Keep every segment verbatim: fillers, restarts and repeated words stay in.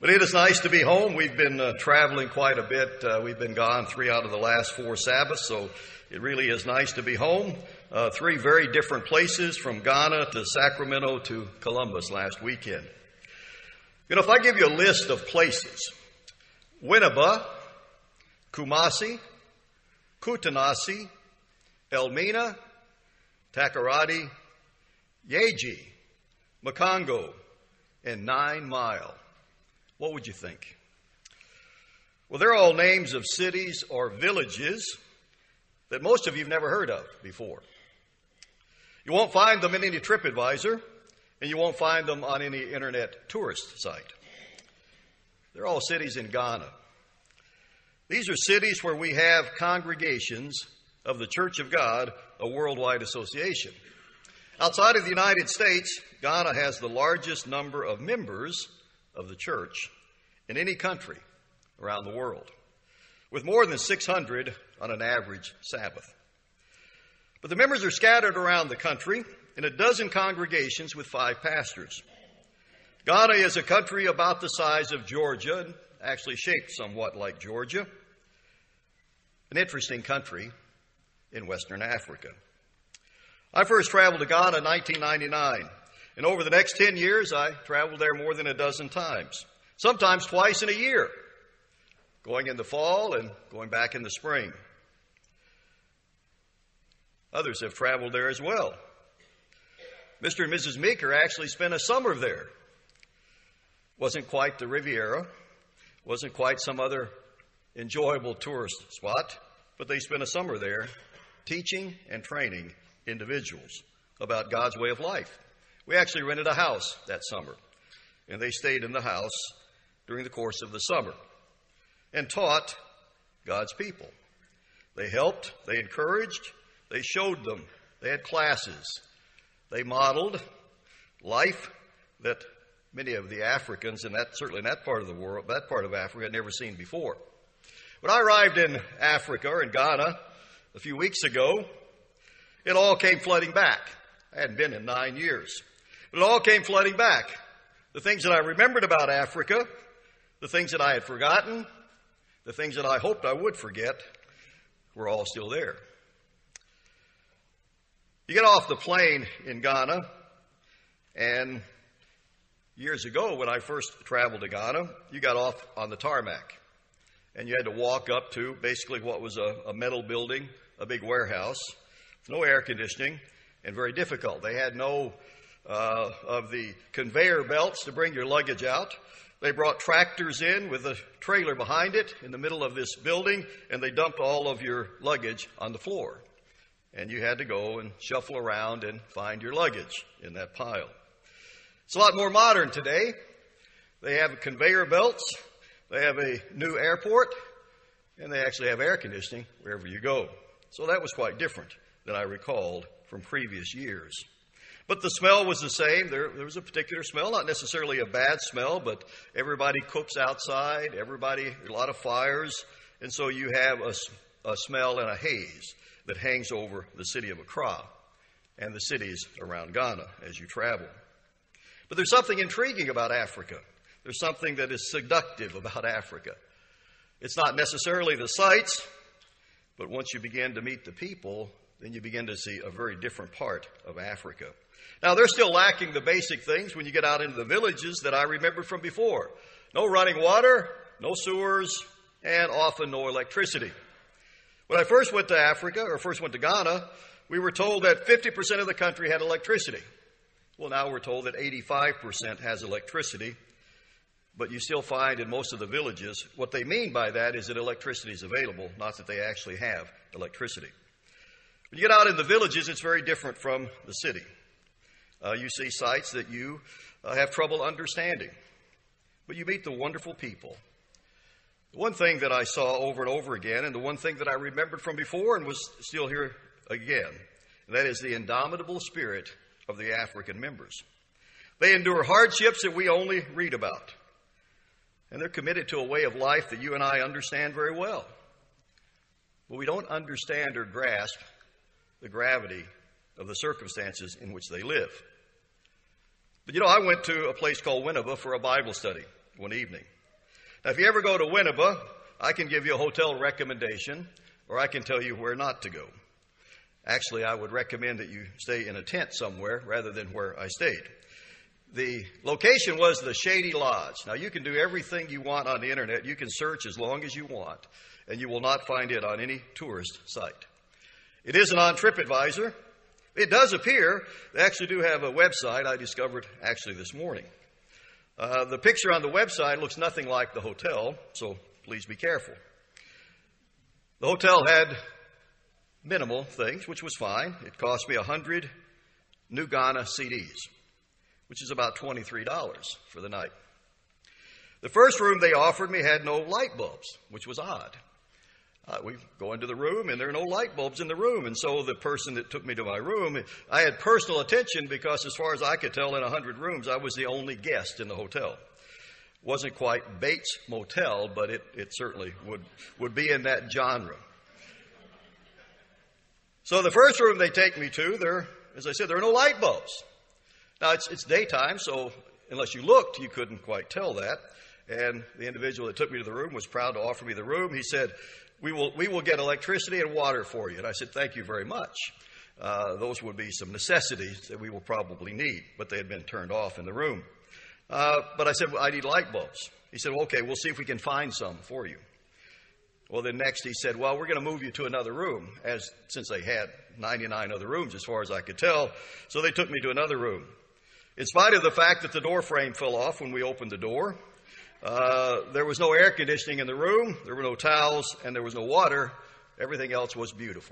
But it is nice to be home. We've been uh, traveling quite a bit. Uh, we've been gone three out of the last four Sabbaths, so it really is nice to be home. Uh, three very different places, from Ghana to Sacramento to Columbus last weekend. You know, if I give you a list of places, Winneba, Kumasi, Kutaisi, Elmina, Takoradi, Yeji, Makongo, and Nine Mile, what would you think? Well, they're all names of cities or villages that most of you have never heard of before. You won't find them in any TripAdvisor, and you won't find them on any internet tourist site. They're all cities in Ghana. These are cities where we have congregations of the Church of God, a worldwide association. Outside of the United States, Ghana has the largest number of members of the church in any country around the world, with more than six hundred on an average Sabbath. But the members are scattered around the country in a dozen congregations with five pastors. Ghana is a country about the size of Georgia, and actually shaped somewhat like Georgia. An interesting country in Western Africa. I first traveled to Ghana in nineteen ninety-nine. And over the next ten years, I traveled there more than a dozen times, sometimes twice in a year, going in the fall and going back in the spring. Others have traveled there as well. Mister and Missus Meeker actually spent a summer there. Wasn't quite the Riviera, wasn't quite some other enjoyable tourist spot, but they spent a summer there teaching and training individuals about God's way of life. We actually rented a house that summer, and they stayed in the house during the course of the summer and taught God's people. They helped, they encouraged, they showed them, they had classes. They modeled life that many of the Africans, and that certainly in that part of the world, that part of Africa, had never seen before. When I arrived in Africa, or in Ghana, a few weeks ago, it all came flooding back. I hadn't been in nine years. But it all came flooding back. The things that I remembered about Africa, the things that I had forgotten, the things that I hoped I would forget, were all still there. You get off the plane in Ghana, and years ago when I first traveled to Ghana, you got off on the tarmac, and you had to walk up to basically what was a, a metal building, a big warehouse, with no air conditioning, and very difficult. They had no uh, of the conveyor belts to bring your luggage out. They brought tractors in with a trailer behind it in the middle of this building, and they dumped all of your luggage on the floor. And you had to go and shuffle around and find your luggage in that pile. It's a lot more modern today. They have conveyor belts, they have a new airport, and they actually have air conditioning wherever you go. So that was quite different than I recalled from previous years. But the smell was the same. There, there was a particular smell, not necessarily a bad smell, but everybody cooks outside, everybody, a lot of fires, and so you have a, a smell and a haze that hangs over the city of Accra and the cities around Ghana as you travel. But there's something intriguing about Africa. There's something that is seductive about Africa. It's not necessarily the sights, but once you begin to meet the people, then you begin to see a very different part of Africa. Now, they're still lacking the basic things when you get out into the villages that I remembered from before. No running water, no sewers, and often no electricity. When I first went to Africa, or first went to Ghana, we were told that fifty percent of the country had electricity. Well, now we're told that eighty-five percent has electricity, but you still find in most of the villages, what they mean by that is that electricity is available, not that they actually have electricity. When you get out in the villages, it's very different from the city. Uh, you see sights that you uh, have trouble understanding, but you meet the wonderful people. The one thing that I saw over and over again, and the one thing that I remembered from before and was still here again, and that is the indomitable spirit of the African members. They endure hardships that we only read about, and they're committed to a way of life that you and I understand very well. But we don't understand or grasp the gravity of the circumstances in which they live. But you know, I went to a place called Winneba for a Bible study one evening. Now, if you ever go to Winneba, I can give you a hotel recommendation, or I can tell you where not to go. Actually, I would recommend that you stay in a tent somewhere rather than where I stayed. The location was the Shady Lodge. Now, you can do everything you want on the internet. You can search as long as you want, and you will not find it on any tourist site. It isn't on TripAdvisor. It does appear. They actually do have a website I discovered actually this morning. Uh, the picture on the website looks nothing like the hotel, so please be careful. The hotel had minimal things, which was fine. It cost me one hundred New Ghana C Ds, which is about twenty-three dollars for the night. The first room they offered me had no light bulbs, which was odd. Uh, we go into the room, and there are no light bulbs in the room. And so the person that took me to my room, I had personal attention because as far as I could tell, in one hundred rooms, I was the only guest in the hotel. It wasn't quite Bates Motel, but it, it certainly would, would be in that genre. So the first room they take me to, there, as I said, there are no light bulbs. Now, it's, it's daytime, so unless you looked, you couldn't quite tell that. And the individual that took me to the room was proud to offer me the room. He said, we will, we will get electricity and water for you. And I said, thank you very much. Uh, those would be some necessities that we will probably need, but they had been turned off in the room. Uh, but I said, well, I need light bulbs. He said, well, okay, we'll see if we can find some for you. Well, then next he said, well, we're going to move you to another room, as since they had ninety-nine other rooms as far as I could tell. So they took me to another room. In spite of the fact that the door frame fell off when we opened the door, uh, there was no air conditioning in the room, there were no towels, and there was no water. Everything else was beautiful.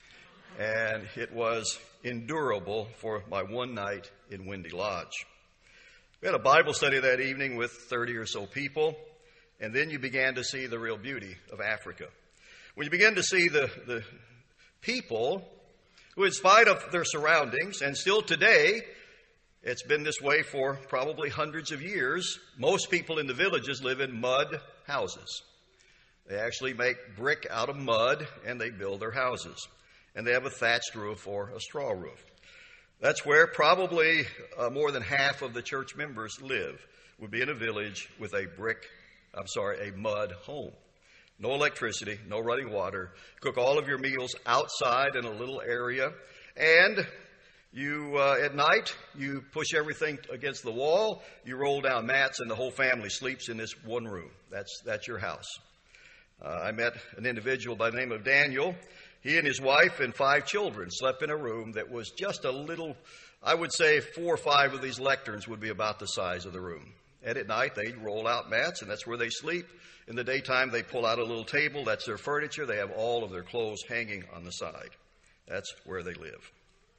And it was endurable for my one night in Windy Lodge. We had a Bible study that evening with thirty or so people, and then you began to see the real beauty of Africa. When you begin to see the, the people who, in spite of their surroundings, and still today, it's been this way for probably hundreds of years. Most people in the villages live in mud houses. They actually make brick out of mud, and they build their houses. And they have a thatched roof or a straw roof. That's where probably uh, more than half of the church members live, would be in a village with a brick, I'm sorry, a mud home. No electricity, no running water. Cook all of your meals outside in a little area. And You, uh, at night, you push everything against the wall, you roll down mats, and the whole family sleeps in this one room. That's, that's your house. Uh, I met an individual by the name of Daniel. He and his wife and five children slept in a room that was just a little, I would say four or five of these lecterns would be about the size of the room. And at night, they roll out mats, and that's where they sleep. In the daytime, they pull out a little table. That's their furniture. They have all of their clothes hanging on the side. That's where they live.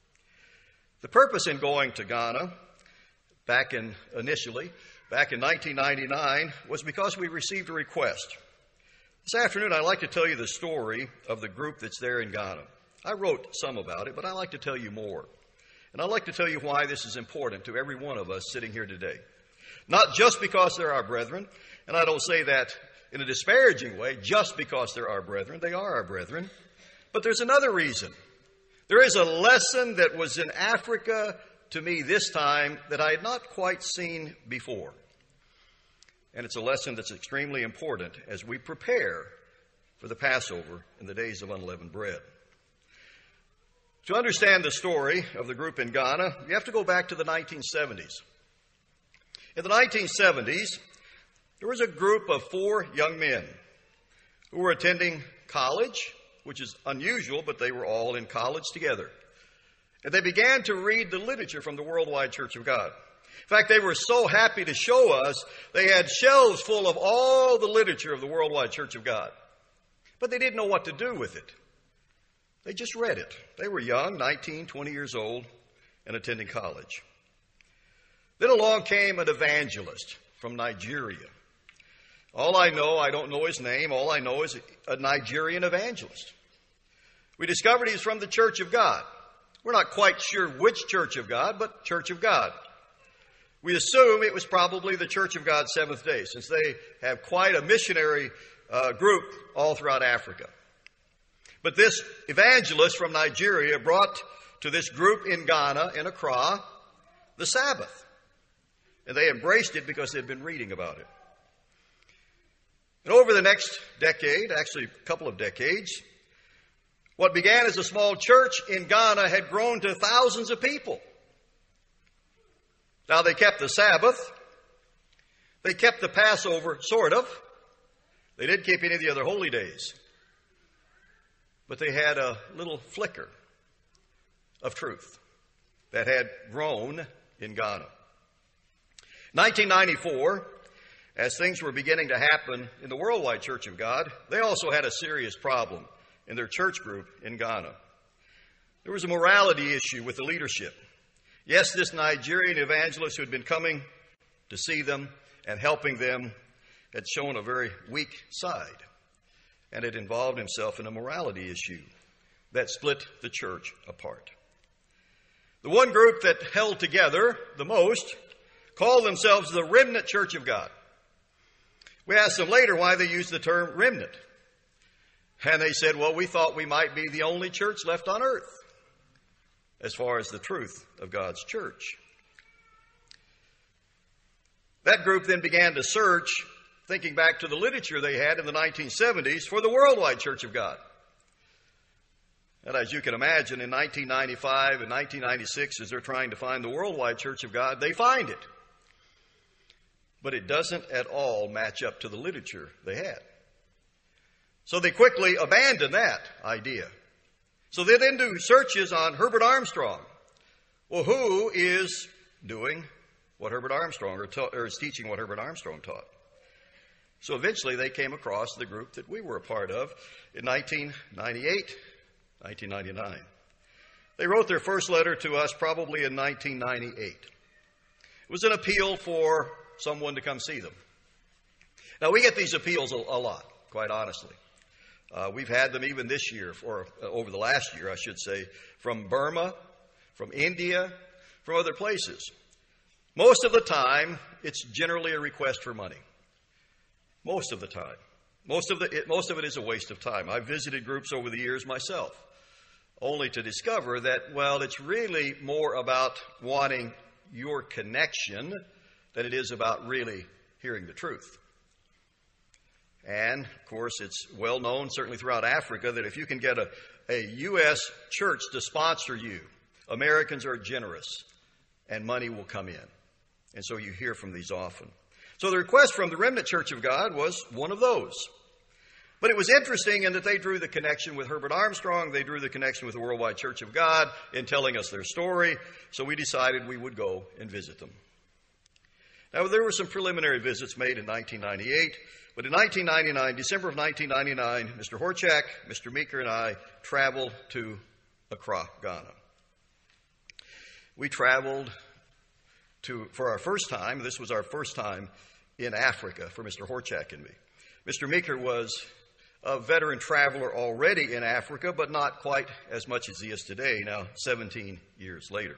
The purpose in going to Ghana, back in initially, back in nineteen ninety-nine, was because we received a request. This afternoon, I'd like to tell you the story of the group that's there in Ghana. I wrote some about it, but I'd like to tell you more. And I'd like to tell you why this is important to every one of us sitting here today. Not just because they're our brethren, and I don't say that in a disparaging way, just because they're our brethren. They are our brethren. But there's another reason. There is a lesson that was in Africa to me this time that I had not quite seen before. And it's a lesson that's extremely important as we prepare for the Passover in the days of unleavened bread. To understand the story of the group in Ghana, you have to go back to the nineteen seventies. In the nineteen seventies, there was a group of four young men who were attending college, which is unusual, but they were all in college together. And they began to read the literature from the Worldwide Church of God. In fact, they were so happy to show us, they had shelves full of all the literature of the Worldwide Church of God. But they didn't know what to do with it. They just read it. They were young, nineteen, twenty years old, and attending college. Then along came an evangelist from Nigeria. All I know, I don't know his name, all I know is a Nigerian evangelist. We discovered he's from the Church of God. We're not quite sure which Church of God, but Church of God. We assume it was probably the Church of God Seventh Day, since they have quite a missionary uh, group all throughout Africa. But this evangelist from Nigeria brought to this group in Ghana, in Accra, the Sabbath. And they embraced it because they'd been reading about it. And over the next decade, actually a couple of decades, what began as a small church in Ghana had grown to thousands of people. Now, they kept the Sabbath. They kept the Passover, sort of. They didn't keep any of the other holy days. But they had a little flicker of truth that had grown in Ghana. nineteen ninety-four, as things were beginning to happen in the Worldwide Church of God, they also had a serious problem in their church group in Ghana. There was a morality issue with the leadership. Yes, this Nigerian evangelist who had been coming to see them and helping them had shown a very weak side, and had involved himself in a morality issue that split the church apart. The one group that held together the most called themselves the Remnant Church of God. We asked them later why they used the term remnant. And they said, well, we thought we might be the only church left on earth as far as the truth of God's church. That group then began to search, thinking back to the literature they had in the nineteen seventies, for the Worldwide Church of God. And as you can imagine, in nineteen ninety-five and nineteen ninety-six, as they're trying to find the Worldwide Church of God, they find it. But it doesn't at all match up to the literature they had. So they quickly abandoned that idea. So they then do searches on Herbert Armstrong. Well, who is doing what Herbert Armstrong, or, ta- or is teaching what Herbert Armstrong taught? So eventually they came across the group that we were a part of in nineteen ninety-eight, nineteen ninety-nine. They wrote their first letter to us probably in nineteen ninety-eight. It was an appeal for someone to come see them. Now, we get these appeals a, a lot, quite honestly. Uh, we've had them even this year, or uh, over the last year, I should say, from Burma, from India, from other places. Most of the time, it's generally a request for money. Most of the time. Most of, the, it, most of it is a waste of time. I've visited groups over the years myself, only to discover that, well, it's really more about wanting your connection than it is about really hearing the truth. And, of course, it's well known, certainly throughout Africa, that if you can get a, a U S church to sponsor you, Americans are generous, and money will come in. And so you hear from these often. So the request from the Remnant Church of God was one of those. But it was interesting in that they drew the connection with Herbert Armstrong. They drew the connection with the Worldwide Church of God in telling us their story. So we decided we would go and visit them. Now, there were some preliminary visits made in nineteen ninety-eight. But in nineteen ninety-nine, December of nineteen ninety-nine, Mister Horchak, Mister Meeker, and I traveled to Accra, Ghana. We traveled to, for our first time, this was our first time in Africa for Mister Horchak and me. Mister Meeker was a veteran traveler already in Africa, but not quite as much as he is today, now seventeen years later.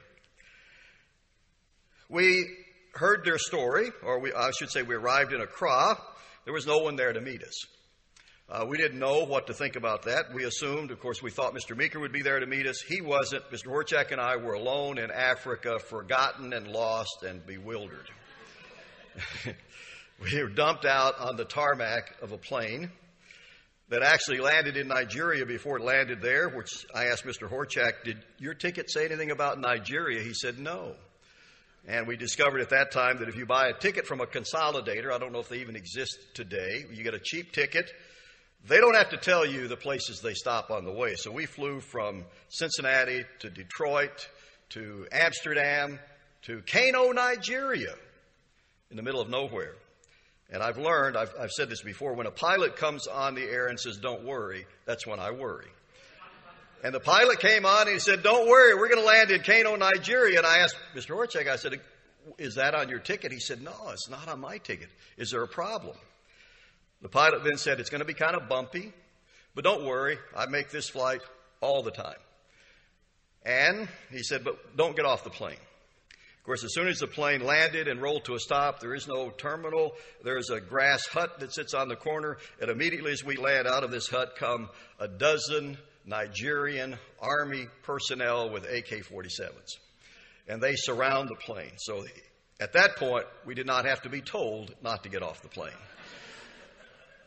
We heard their story, or we, I should say we arrived in Accra. There was no one there to meet us. Uh, we didn't know what to think about that. We assumed, of course, we thought Mister Meeker would be there to meet us. He wasn't. Mister Horchak and I were alone in Africa, forgotten and lost and bewildered. We were dumped out on the tarmac of a plane that actually landed in Nigeria before it landed there, which I asked Mister Horchak, did your ticket say anything about Nigeria? He said no. And we discovered at that time that if you buy a ticket from a consolidator, I don't know if they even exist today, you get a cheap ticket, they don't have to tell you the places they stop on the way. So we flew from Cincinnati to Detroit to Amsterdam to Kano, Nigeria, in the middle of nowhere. And I've learned, I've, I've said this before, when a pilot comes on the air and says, don't worry, that's when I worry. And the pilot came on and he said, don't worry, we're going to land in Kano, Nigeria. And I asked Mister Horchak, I said, is that on your ticket? He said, no, it's not on my ticket. Is there a problem? The pilot then said, it's going to be kind of bumpy, but don't worry, I make this flight all the time. And he said, but don't get off the plane. Of course, as soon as the plane landed and rolled to a stop, there is no terminal. There's a grass hut that sits on the corner. And immediately as we land out of this hut come a dozen Nigerian Army personnel with A K forty-sevens. And they surround the plane. So at that point, we did not have to be told not to get off the plane.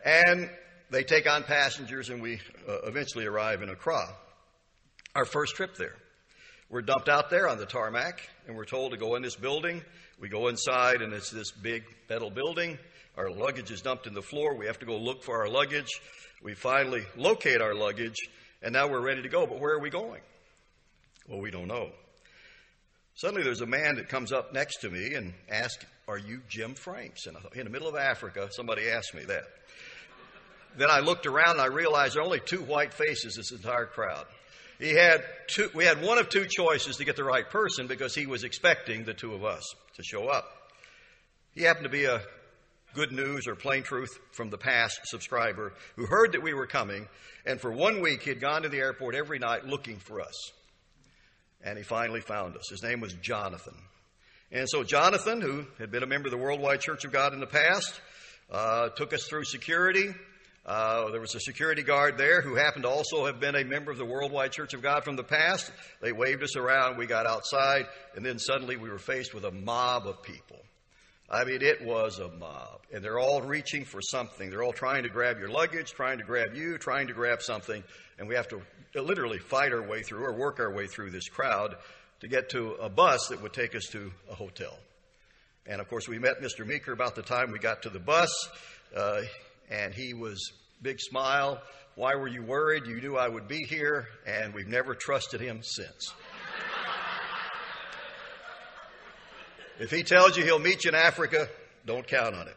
And they take on passengers, and we uh, eventually arrive in Accra. Our first trip there. We're dumped out there on the tarmac, and we're told to go in this building. We go inside, and it's this big metal building. Our luggage is dumped in the floor. We have to go look for our luggage. We finally locate our luggage, and now we're ready to go. But where are we going? Well, we don't know. Suddenly there's a man that comes up next to me and asks, "Are you Jim Franks?" And in the middle of Africa, somebody asked me that. Then I looked around, and I realized there are only two white faces in this entire crowd. He had two, we had one of two choices to get the right person because he was expecting the two of us to show up. He happened to be a Good News or Plain Truth from the Past subscriber who heard that we were coming, and for one week he had gone to the airport every night looking for us. And he finally found us. His name was Jonathan. And so Jonathan, who had been a member of the Worldwide Church of God in the past, uh, took us through security. Uh, there was a security guard there who happened to also have been a member of the Worldwide Church of God from the past. They waved us around. We got outside, and then suddenly we were faced with a mob of people. I mean, it was a mob, and they're all reaching for something. They're all trying to grab your luggage, trying to grab you, trying to grab something, and we have to literally fight our way through or work our way through this crowd to get to a bus that would take us to a hotel. And, of course, we met Mister Meeker about the time we got to the bus. Uh, And he was big smile. "Why were you worried? You knew I would be here." And we've never trusted him since. If he tells you he'll meet you in Africa, don't count on it.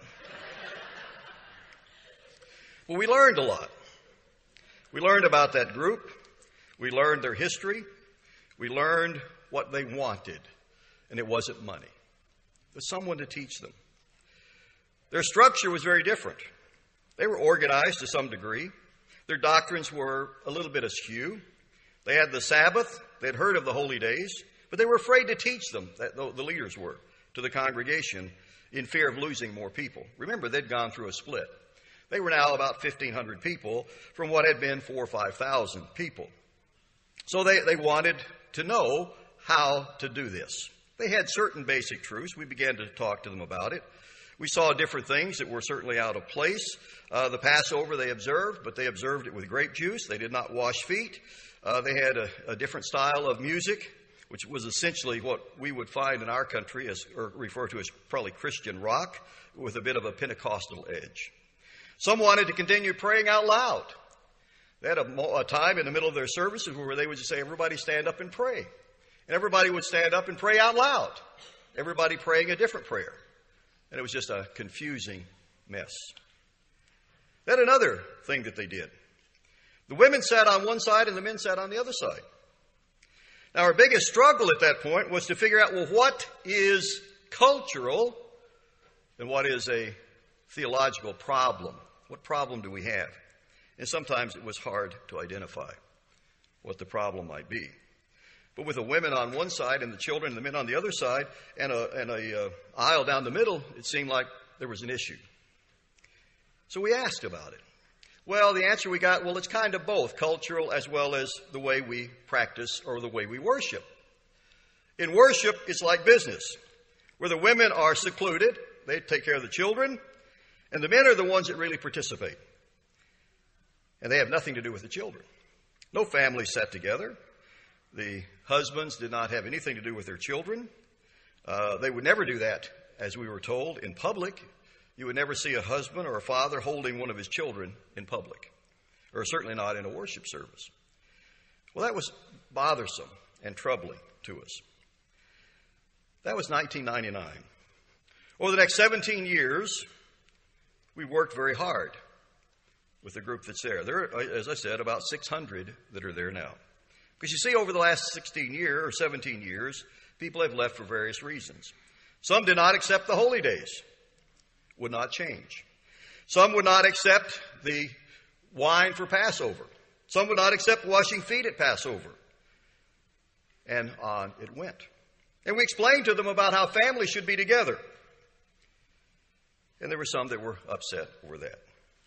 Well, we learned a lot. We learned about that group. We learned their history. We learned what they wanted. And it wasn't money. It was someone to teach them. Their structure was very different. They were organized to some degree. Their doctrines were a little bit askew. They had the Sabbath. They'd heard of the holy days, but they were afraid to teach them, that the leaders were, to the congregation in fear of losing more people. Remember, they'd gone through a split. They were now about fifteen hundred people from what had been four or five thousand people. So they, they wanted to know how to do this. They had certain basic truths. We began to talk to them about it. We saw different things that were certainly out of place. Uh, the Passover they observed, but they observed it with grape juice. They did not wash feet. Uh, they had a, a different style of music, which was essentially what we would find in our country as, or refer to as probably Christian rock, with a bit of a Pentecostal edge. Some wanted to continue praying out loud. They had a, a time in the middle of their services where they would just say, "Everybody stand up and pray." And everybody would stand up and pray out loud. Everybody praying a different prayer. And it was just a confusing mess. Then another thing that they did. The women sat on one side and the men sat on the other side. Now, our biggest struggle at that point was to figure out, well, what is cultural and what is a theological problem? What problem do we have? And sometimes it was hard to identify what the problem might be. But with the women on one side and the children and the men on the other side and a, and a uh, aisle down the middle, it seemed like there was an issue. So we asked about it. Well, the answer we got, well, it's kind of both, cultural as well as the way we practice or the way we worship. In worship, it's like business, where the women are secluded. They take care of the children, and the men are the ones that really participate. And they have nothing to do with the children. No families sat together. The husbands did not have anything to do with their children. Uh, they would never do that, as we were told, in public. You would never see a husband or a father holding one of his children in public, or certainly not in a worship service. Well, that was bothersome and troubling to us. That was nineteen ninety-nine. Over the next seventeen years, we worked very hard with the group that's there. There are, as I said, about six hundred that are there now. Because you see, over the last sixteen years or seventeen years, people have left for various reasons. Some did not accept the holy days, would not change. Some would not accept the wine for Passover. Some would not accept washing feet at Passover. And on it went. And we explained to them about how families should be together. And there were some that were upset over that.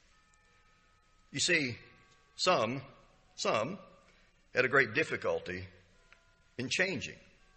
You see, some, some had a great difficulty in changing.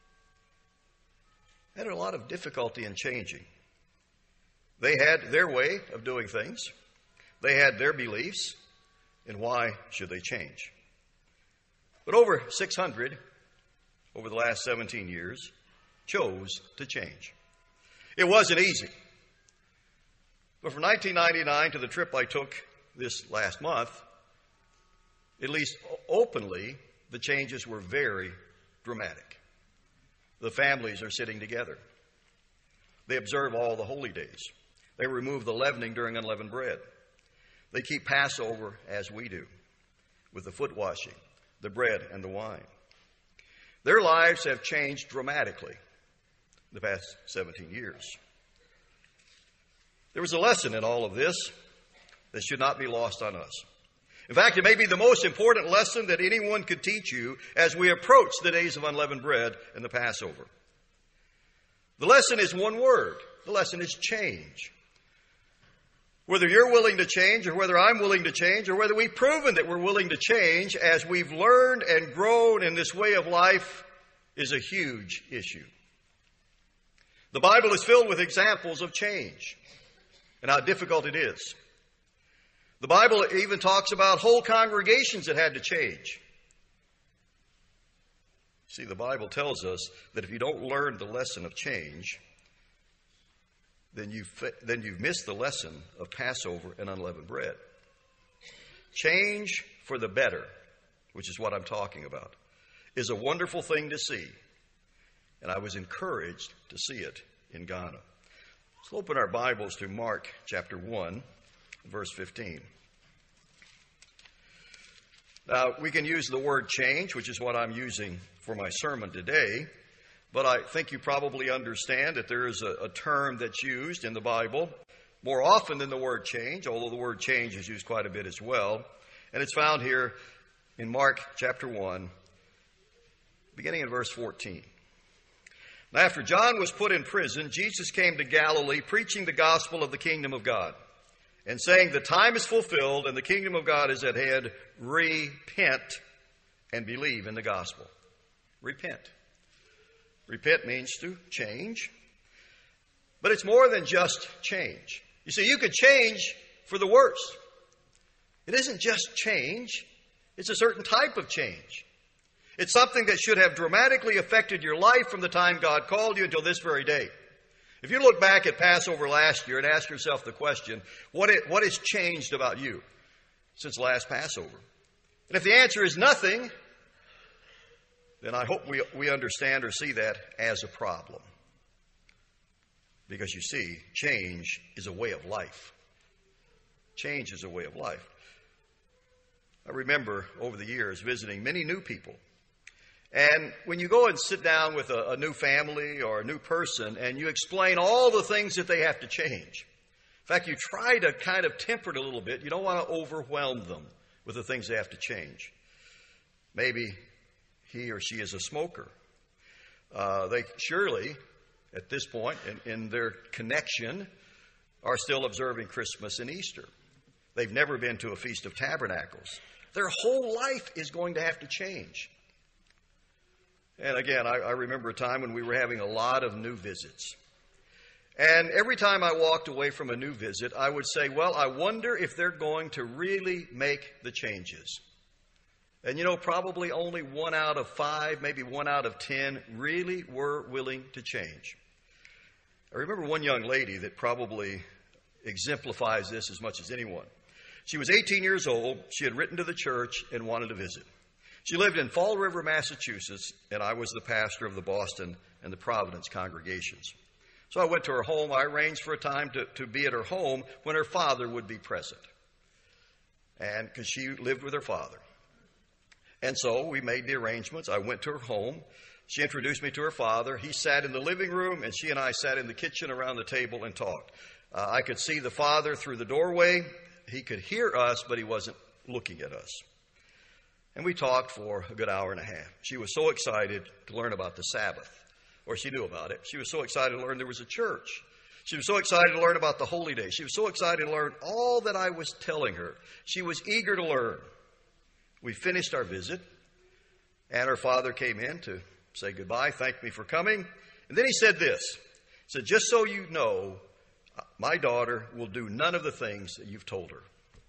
They had a lot of difficulty in changing. They had their way of doing things, They had their beliefs, and why should they change? But over six hundred, over the last seventeen years, chose to change. It wasn't easy. But from nineteen ninety-nine to the trip I took this last month, at least openly, the changes were very dramatic. The families are sitting together. They observe all the holy days. They remove the leavening during unleavened bread. They keep Passover as we do, with the foot washing, the bread, and the wine. Their lives have changed dramatically the past seventeen years. There was a lesson in all of this that should not be lost on us. In fact, it may be the most important lesson that anyone could teach you as we approach the days of unleavened bread and the Passover. The lesson is one word. The lesson is change. Whether you're willing to change or whether I'm willing to change or whether we've proven that we're willing to change as we've learned and grown in this way of life is a huge issue. The Bible is filled with examples of change and how difficult it is. The Bible even talks about whole congregations that had to change. See, the Bible tells us that if you don't learn the lesson of change, then you've, then you've missed the lesson of Passover and unleavened bread. Change for the better, which is what I'm talking about, is a wonderful thing to see. And I was encouraged to see it in Ghana. Let's open our Bibles to Mark chapter one, verse fifteen. Now, we can use the word change, which is what I'm using for my sermon today, but I think you probably understand that there is a, a term that's used in the Bible more often than the word change, although the word change is used quite a bit as well. And it's found here in Mark chapter one, beginning in verse fourteen. Now, after John was put in prison, Jesus came to Galilee preaching the gospel of the kingdom of God and saying, the time is fulfilled and the kingdom of God is at hand. Repent and believe in the gospel. Repent. Repent means to change, but it's more than just change. You see, you could change for the worse. It isn't just change. It's a certain type of change. It's something that should have dramatically affected your life from the time God called you until this very day. If you look back at Passover last year and ask yourself the question, what, it, what has changed about you since last Passover? And if the answer is nothing, then I hope we, we understand or see that as a problem. Because you see, change is a way of life. Change is a way of life. I remember over the years visiting many new people. And when you go and sit down with a, a new family or a new person and you explain all the things that they have to change, in fact, you try to kind of temper it a little bit. You don't want to overwhelm them with the things they have to change. Maybe he or she is a smoker. Uh, they surely, at this point in, in their connection, are still observing Christmas and Easter. They've never been to a Feast of Tabernacles. Their whole life is going to have to change. And again, I, I remember a time when we were having a lot of new visits. And every time I walked away from a new visit, I would say, well, I wonder if they're going to really make the changes. And you know, probably only one out of five, maybe one out of ten really were willing to change. I remember one young lady that probably exemplifies this as much as anyone. She was eighteen years old. She had written to the church and wanted to visit. She lived in Fall River, Massachusetts, and I was the pastor of the Boston and the Providence congregations. So I went to her home. I arranged for a time to, to be at her home when her father would be present. And because she lived with her father. And so we made the arrangements. I went to her home. She introduced me to her father. He sat in the living room, and she and I sat in the kitchen around the table and talked. Uh, I could see the father through the doorway. He could hear us, but he wasn't looking at us. And we talked for a good hour and a half. She was so excited to learn about the Sabbath, or she knew about it. She was so excited to learn there was a church. She was so excited to learn about the holy day. She was so excited to learn all that I was telling her. She was eager to learn. We finished our visit, and her father came in to say goodbye, thanked me for coming. And then he said this. He said, just so you know, my daughter will do none of the things that you've told her.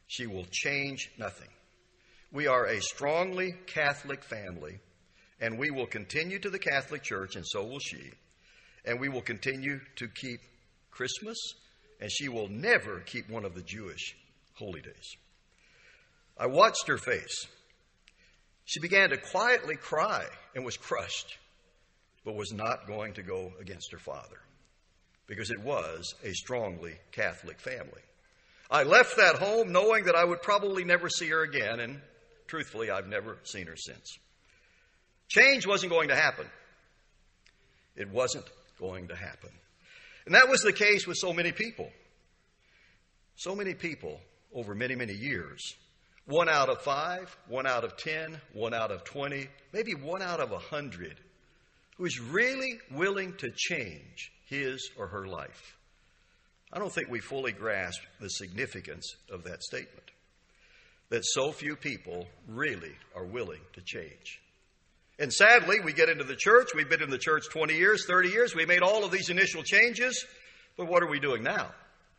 She will change nothing. We are a strongly Catholic family, and we will continue to the Catholic Church, and so will she. And we will continue to keep Christmas, and she will never keep one of the Jewish holy days. I watched her face. She began to quietly cry and was crushed, but was not going to go against her father, because it was a strongly Catholic family. I left that home knowing that I would probably never see her again, and truthfully, I've never seen her since. Change wasn't going to happen. It wasn't going to happen. And that was the case with so many people. So many people over many, many years. One out of five, one out of ten, one out of twenty, maybe one out of a hundred, who is really willing to change his or her life. I don't think we fully grasp the significance of that statement, that so few people really are willing to change. And sadly, we get into the church. We've been in the church twenty years, thirty years. We made all of these initial changes. But what are we doing now?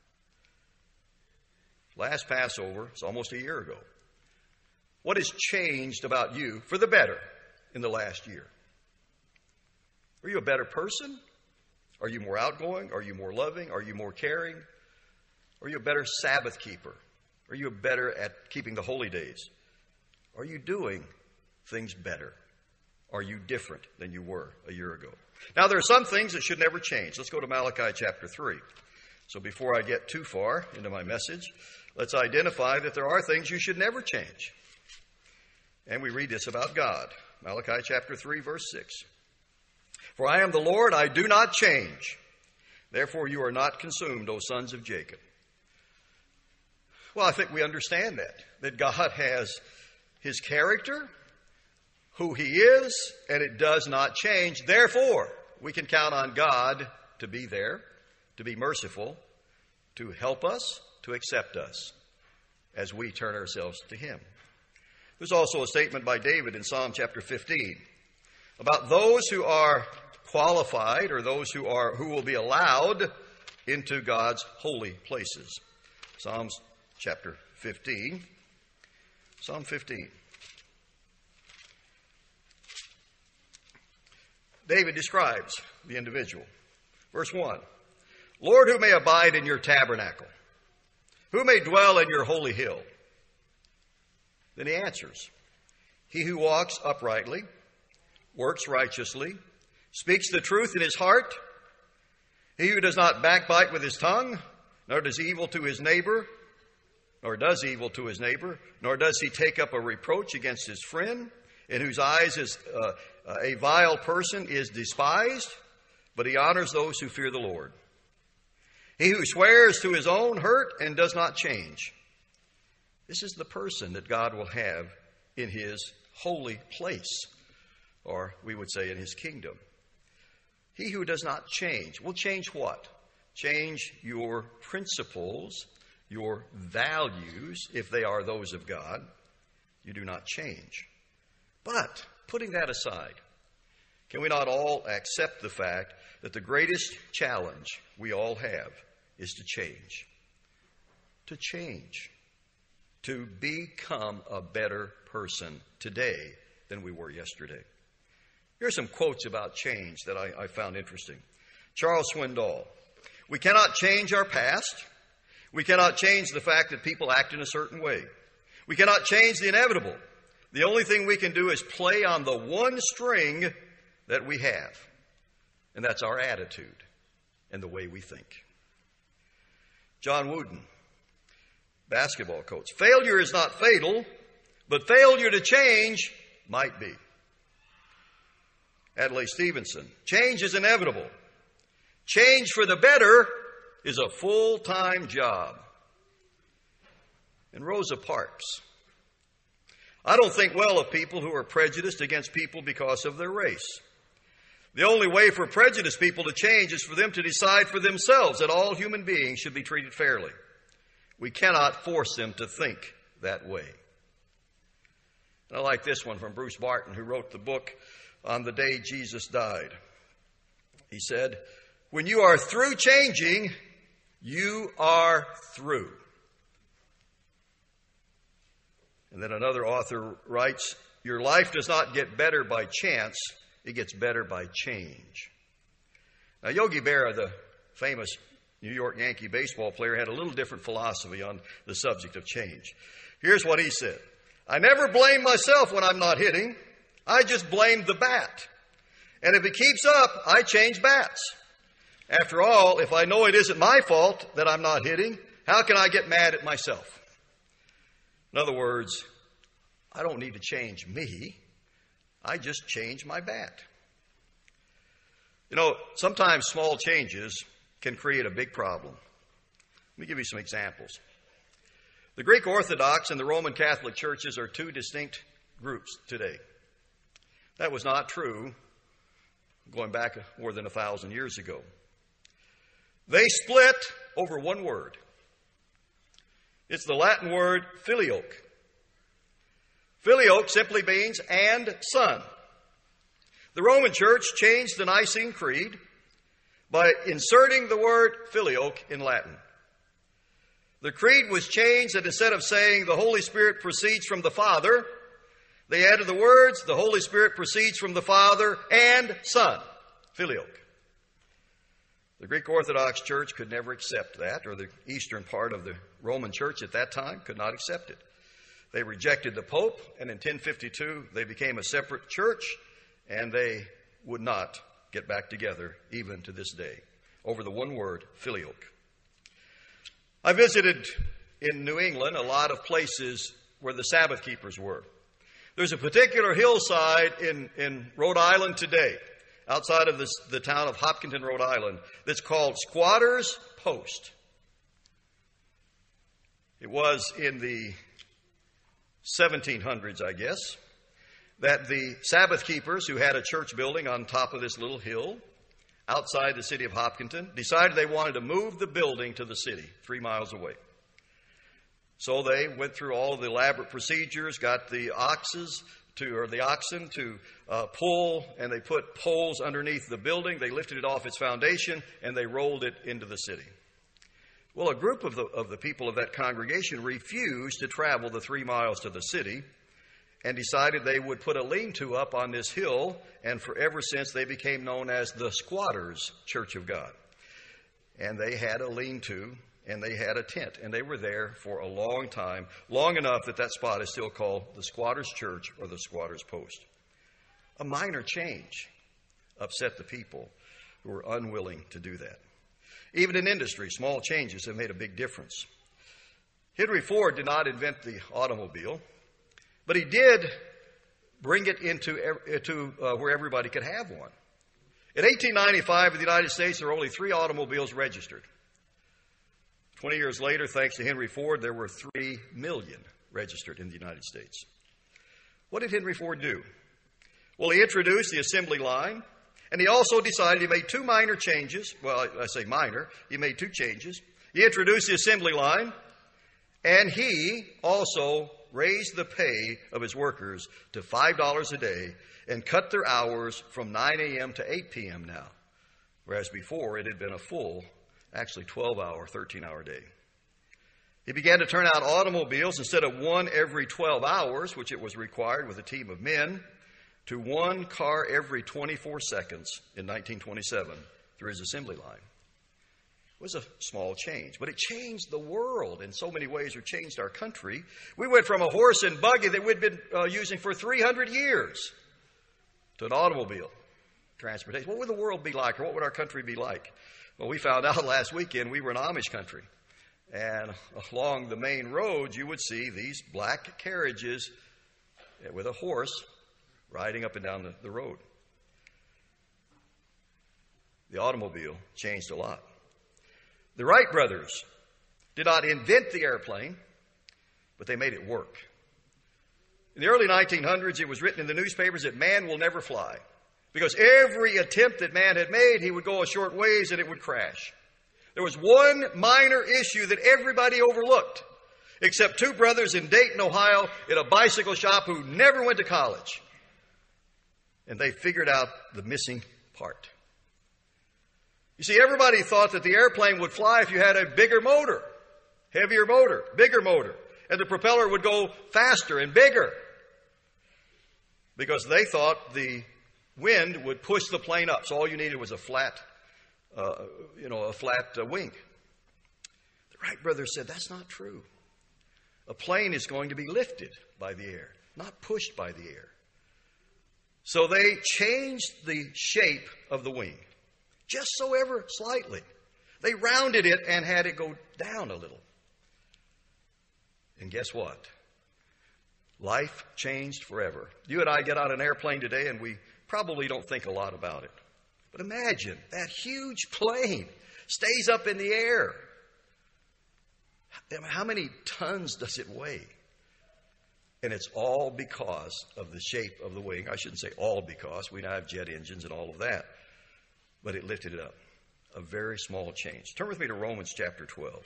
Last Passover, it's almost a year ago. What has changed about you for the better in the last year? Are you a better person? Are you more outgoing? Are you more loving? Are you more caring? Are you a better Sabbath keeper? Are you better at keeping the holy days? Are you doing things better? Are you different than you were a year ago? Now, there are some things that should never change. Let's go to Malachi chapter three. So before I get too far into my message, let's identify that there are things you should never change. And we read this about God. Malachi chapter three, verse six. For I am the Lord, I do not change. Therefore you are not consumed, O sons of Jacob. Well, I think we understand that, that God has his character, who he is, and it does not change. Therefore, we can count on God to be there, to be merciful, to help us, to accept us as we turn ourselves to him. There's also a statement by David in Psalm chapter fifteen about those who are qualified, or those who are who will be allowed into God's holy places. Psalms chapter fifteen. Psalm fifteen. David describes the individual. Verse one. Lord, who may abide in your tabernacle? Who may dwell in your holy hill? Then he answers, he who walks uprightly, works righteously, speaks the truth in his heart, he who does not backbite with his tongue, nor does evil to his neighbor, nor does evil to his neighbor, nor does he take up a reproach against his friend, in whose eyes is uh, a vile person is despised, but he honors those who fear the Lord. He who swears to his own hurt and does not change. This is the person that God will have in his holy place, or we would say in his kingdom. He who does not change. Will change what? Change your principles, your values, if they are those of God. You do not change. But putting that aside, can we not all accept the fact that the greatest challenge we all have is to change? To change. To become a better person today than we were yesterday. Here are some quotes about change that I, I found interesting. Charles Swindoll. We cannot change our past. We cannot change the fact that people act in a certain way. We cannot change the inevitable. The only thing we can do is play on the one string that we have. And that's our attitude and the way we think. John Wooden. Basketball coach. Failure is not fatal, but failure to change might be. Adlai Stevenson. Change is inevitable. Change for the better is a full-time job. And Rosa Parks. I don't think well of people who are prejudiced against people because of their race. The only way for prejudiced people to change is for them to decide for themselves that all human beings should be treated fairly. We cannot force them to think that way. And I like this one from Bruce Barton, who wrote the book On the Day Jesus Died. He said, when you are through changing, you are through. And then another author writes, your life does not get better by chance, it gets better by change. Now, Yogi Berra, the famous New York Yankee baseball player, had a little different philosophy on the subject of change. Here's what he said. I never blame myself when I'm not hitting. I just blame the bat. And if it keeps up, I change bats. After all, if I know it isn't my fault that I'm not hitting, how can I get mad at myself? In other words, I don't need to change me. I just change my bat. You know, sometimes small changes can create a big problem. Let me give you some examples. The Greek Orthodox and the Roman Catholic churches are two distinct groups today. That was not true going back more than a thousand years ago. They split over one word. It's the Latin word filioque. Filioque simply means and son. The Roman Church changed the Nicene Creed by inserting the word filioque in Latin. The creed was changed, and instead of saying the Holy Spirit proceeds from the Father, they added the words, the Holy Spirit proceeds from the Father and Son, filioque. The Greek Orthodox Church could never accept that, or the eastern part of the Roman Church at that time could not accept it. They rejected the Pope, and in ten fifty-two they became a separate church, and they would not get back together even to this day over the one word, filioque. I visited in New England a lot of places where the Sabbath keepers were. There's a particular hillside in, in Rhode Island today, outside of this, the town of Hopkinton, Rhode Island, that's called Squatter's Post. It was in the seventeen hundreds, I guess, that the Sabbath keepers who had a church building on top of this little hill outside the city of Hopkinton decided they wanted to move the building to the city, three miles away. So they went through all of the elaborate procedures, got the oxes to, or the oxen to uh, pull, and they put poles underneath the building. They lifted it off its foundation, and they rolled it into the city. Well, a group of the, of the people of that congregation refused to travel the three miles to the city and decided they would put a lean-to up on this hill, and for ever since they became known as the Squatters' Church of God. And they had a lean-to, and they had a tent, and they were there for a long time, long enough that that spot is still called the Squatters' Church or the Squatters' Post. A minor change upset the people who were unwilling to do that. Even in industry, small changes have made a big difference. Henry Ford did not invent the automobile, but he did bring it into, into uh, where everybody could have one. In eighteen ninety-five, in the United States, there were only three automobiles registered. Twenty years later, thanks to Henry Ford, there were three million registered in the United States. What did Henry Ford do? Well, he introduced the assembly line, and he also decided he made two minor changes. Well, I say minor. He made two changes. He introduced the assembly line, and he also raised the pay of his workers to five dollars a day and cut their hours from nine a.m. to eight p.m. now, whereas before it had been a full, actually twelve-hour, thirteen-hour day. He began to turn out automobiles instead of one every twelve hours, which it was required with a team of men, to one car every twenty-four seconds in nineteen twenty-seven through his assembly line. It was a small change, but it changed the world in so many ways, or changed our country. We went from a horse and buggy that we'd been uh, using for three hundred years to an automobile transportation. What would the world be like, or what would our country be like? Well, we found out last weekend we were an Amish country. And along the main roads, you would see these black carriages with a horse riding up and down the, the road. The automobile changed a lot. The Wright brothers did not invent the airplane, but they made it work. In the early nineteen hundreds, it was written in the newspapers that man will never fly, because every attempt that man had made, he would go a short ways and it would crash. There was one minor issue that everybody overlooked, except two brothers in Dayton, Ohio, in a bicycle shop who never went to college. And they figured out the missing part. You see, everybody thought that the airplane would fly if you had a bigger motor, heavier motor, bigger motor. And the propeller would go faster and bigger because they thought the wind would push the plane up. So all you needed was a flat, uh, you know, a flat uh, wing. The Wright brothers said, that's not true. A plane is going to be lifted by the air, not pushed by the air. So they changed the shape of the wing, just so ever slightly. They rounded it and had it go down a little. And guess what? Life changed forever. You and I get on an airplane today and we probably don't think a lot about it. But imagine that huge plane stays up in the air. How many tons does it weigh? And it's all because of the shape of the wing. I shouldn't say all because. We now have jet engines and all of that. But it lifted it up. A very small change. Turn with me to Romans chapter twelve.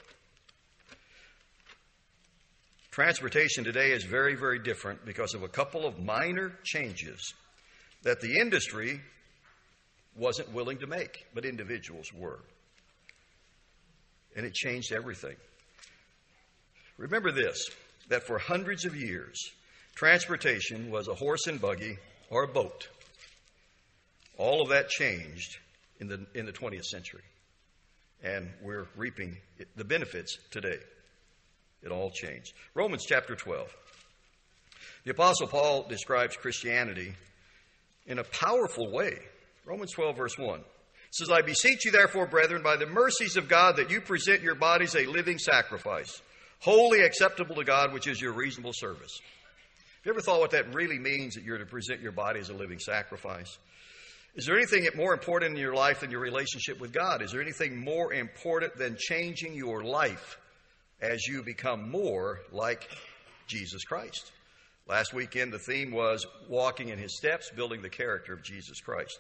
Transportation today is very, very different because of a couple of minor changes that the industry wasn't willing to make, but individuals were. And it changed everything. Remember this, that for hundreds of years, transportation was a horse and buggy or a boat. All of that changed in the in the twentieth century. And we're reaping the benefits today. It all changed. Romans chapter twelve. The Apostle Paul describes Christianity in a powerful way. Romans twelve, verse one. It says, I beseech you therefore, brethren, by the mercies of God, that you present your bodies a living sacrifice, wholly acceptable to God, which is your reasonable service. Have you ever thought what that really means, that you're to present your body as a living sacrifice? Is there anything more important in your life than your relationship with God? Is there anything more important than changing your life as you become more like Jesus Christ? Last weekend, the theme was walking in his steps, building the character of Jesus Christ.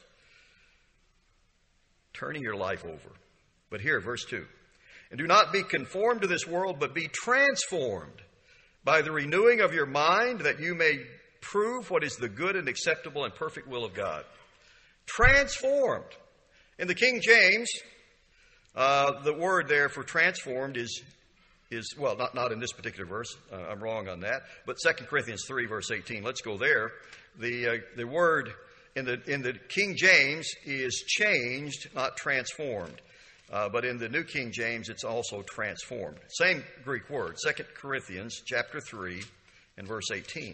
Turning your life over. But here, verse two. And do not be conformed to this world, but be transformed by the renewing of your mind, that you may prove what is the good and acceptable and perfect will of God. Transformed. In the King James, uh, the word there for transformed is, is well, not, not in this particular verse. Uh, I'm wrong on that. But Second Corinthians three, verse eighteen. Let's go there. The, uh, the word in the, in the King James is changed, not transformed. Uh, but in the New King James, it's also transformed. Same Greek word. Second Corinthians chapter three and verse eighteen.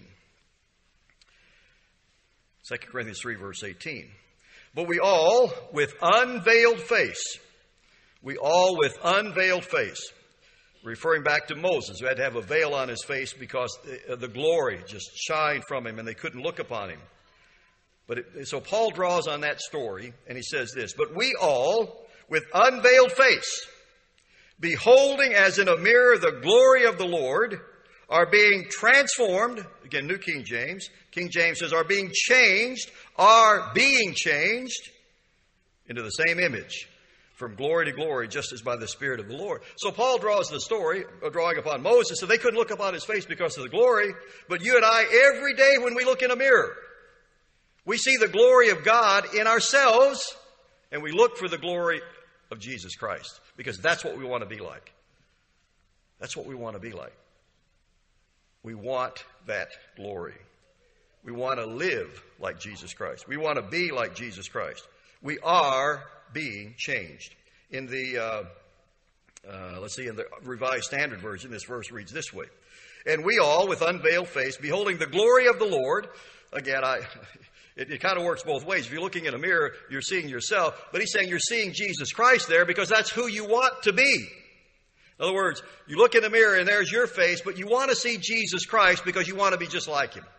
Second Corinthians three, verse eighteen. But we all with unveiled face, we all with unveiled face, referring back to Moses, who had to have a veil on his face because the, the glory just shined from him and they couldn't look upon him. But it, so Paul draws on that story and he says this, but we all with unveiled face, beholding as in a mirror the glory of the Lord, are being transformed, again, New King James, King James says, are being changed, are being changed into the same image, from glory to glory, just as by the Spirit of the Lord. So Paul draws the story, drawing upon Moses, so they couldn't look upon his face because of the glory, but you and I, every day when we look in a mirror, we see the glory of God in ourselves, and we look for the glory of Jesus Christ, because that's what we want to be like. That's what we want to be like. We want that glory. We want to live like Jesus Christ. We want to be like Jesus Christ. We are being changed. In the, uh, uh, let's see, in the Revised Standard Version, this verse reads this way. And we all, with unveiled face, beholding the glory of the Lord. Again, I... It, it kind of works both ways. If you're looking in a mirror, you're seeing yourself. But he's saying you're seeing Jesus Christ there because that's who you want to be. In other words, you look in the mirror and there's your face, but you want to see Jesus Christ because you want to be just like him.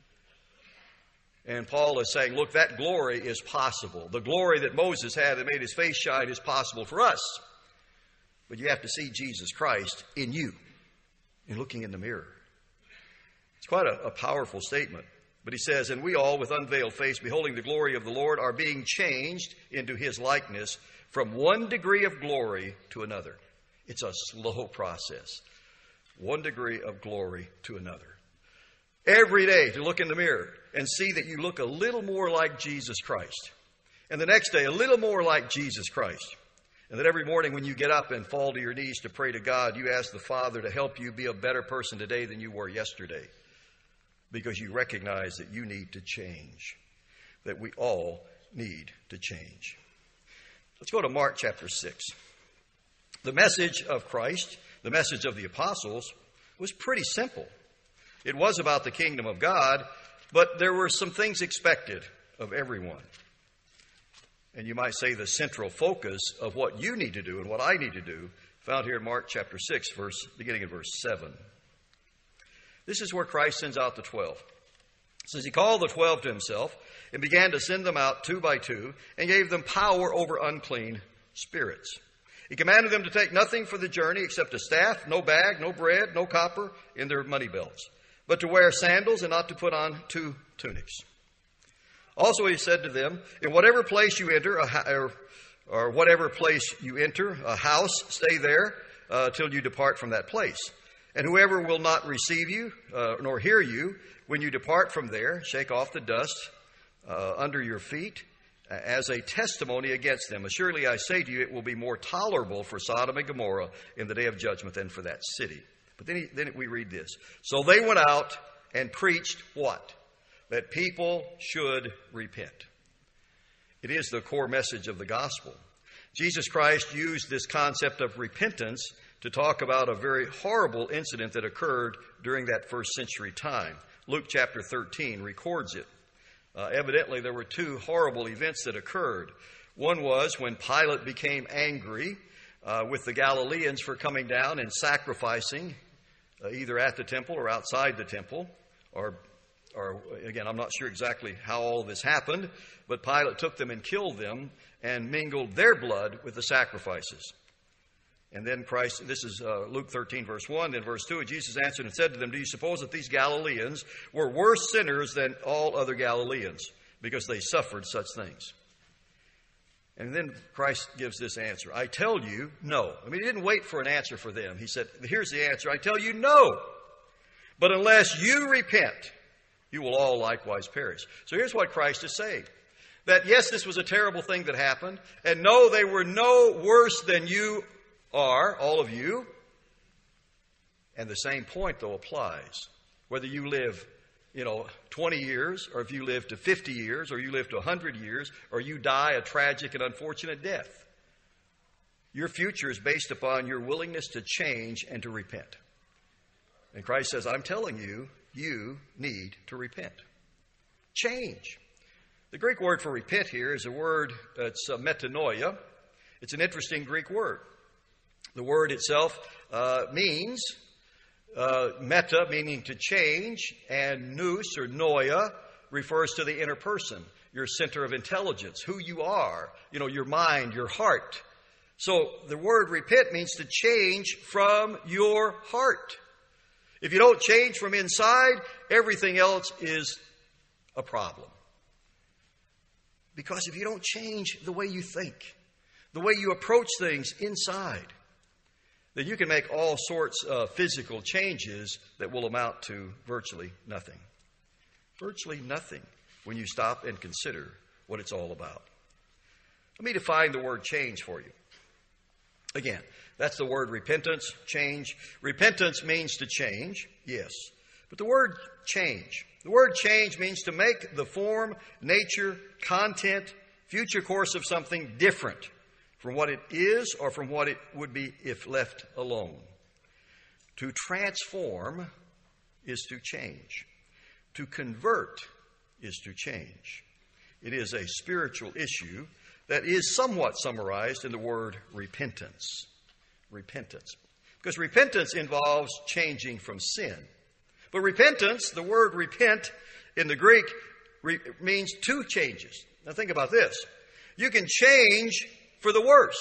And Paul is saying, look, that glory is possible. The glory that Moses had that made his face shine is possible for us. But you have to see Jesus Christ in you, in looking in the mirror. It's quite a, a powerful statement. But he says, and we all with unveiled face, beholding the glory of the Lord, are being changed into his likeness from one degree of glory to another. It's a slow process. One degree of glory to another. Every day to look in the mirror and see that you look a little more like Jesus Christ. And the next day, a little more like Jesus Christ. And that every morning when you get up and fall to your knees to pray to God, you ask the Father to help you be a better person today than you were yesterday. Because you recognize that you need to change. That we all need to change. Let's go to Mark chapter six. The message of Christ, the message of the apostles, was pretty simple. It was about the kingdom of God, but there were some things expected of everyone. And you might say the central focus of what you need to do and what I need to do, found here in Mark chapter six, verse, beginning in verse seven. This is where Christ sends out the twelve. It says he called the twelve to himself and began to send them out two by two and gave them power over unclean spirits. He commanded them to take nothing for the journey except a staff, no bag, no bread, no copper in their money belts, but to wear sandals and not to put on two tunics. Also he said to them, in whatever place you enter, a, or, or whatever place you enter, a house, stay there uh, till you depart from that place. And whoever will not receive you, uh, nor hear you, when you depart from there, shake off the dust uh, under your feet uh, as a testimony against them. Assuredly I say to you, it will be more tolerable for Sodom and Gomorrah in the day of judgment than for that city. But then, he, then we read this. So they went out and preached what? That people should repent. It is the core message of the gospel. Jesus Christ used this concept of repentance to talk about a very horrible incident that occurred during that first century time. Luke chapter thirteen records it. Uh, evidently, there were two horrible events that occurred. One was when Pilate became angry uh, with the Galileans for coming down and sacrificing uh, either at the temple or outside the temple, or Or, again, I'm not sure exactly how all this happened, but Pilate took them and killed them and mingled their blood with the sacrifices. And then Christ, this is uh, Luke thirteen, verse one, then verse two, Jesus answered and said to them, do you suppose that these Galileans were worse sinners than all other Galileans because they suffered such things? And then Christ gives this answer. I tell you, no. I mean, he didn't wait for an answer for them. He said, here's the answer. I tell you, no. But unless you repent, you will all likewise perish. So here's what Christ is saying. That yes, this was a terrible thing that happened. And no, they were no worse than you are, all of you. And the same point, though, applies. Whether you live, you know, twenty years, or if you live to fifty years, or you live to one hundred years, or you die a tragic and unfortunate death. Your future is based upon your willingness to change and to repent. And Christ says, I'm telling you, you need to repent. Change. The Greek word for repent here is a word that's uh, metanoia. It's an interesting Greek word. The word itself uh, means uh, meta, meaning to change, and nous or noia refers to the inner person, your center of intelligence, who you are, you know, your mind, your heart. So the word repent means to change from your heart. If you don't change from inside, everything else is a problem. Because if you don't change the way you think, the way you approach things inside, then you can make all sorts of physical changes that will amount to virtually nothing. Virtually nothing when you stop and consider what it's all about. Let me define the word change for you. Again, that's the word repentance, change. Repentance means to change, yes. But the word change, the word change means to make the form, nature, content, future course of something different from what it is or from what it would be if left alone. To transform is to change. To convert is to change. It is a spiritual issue that is somewhat summarized in the word repentance. Repentance. Because repentance involves changing from sin. But repentance, the word repent in the Greek, re- means two changes. Now think about this. You can change for the worse.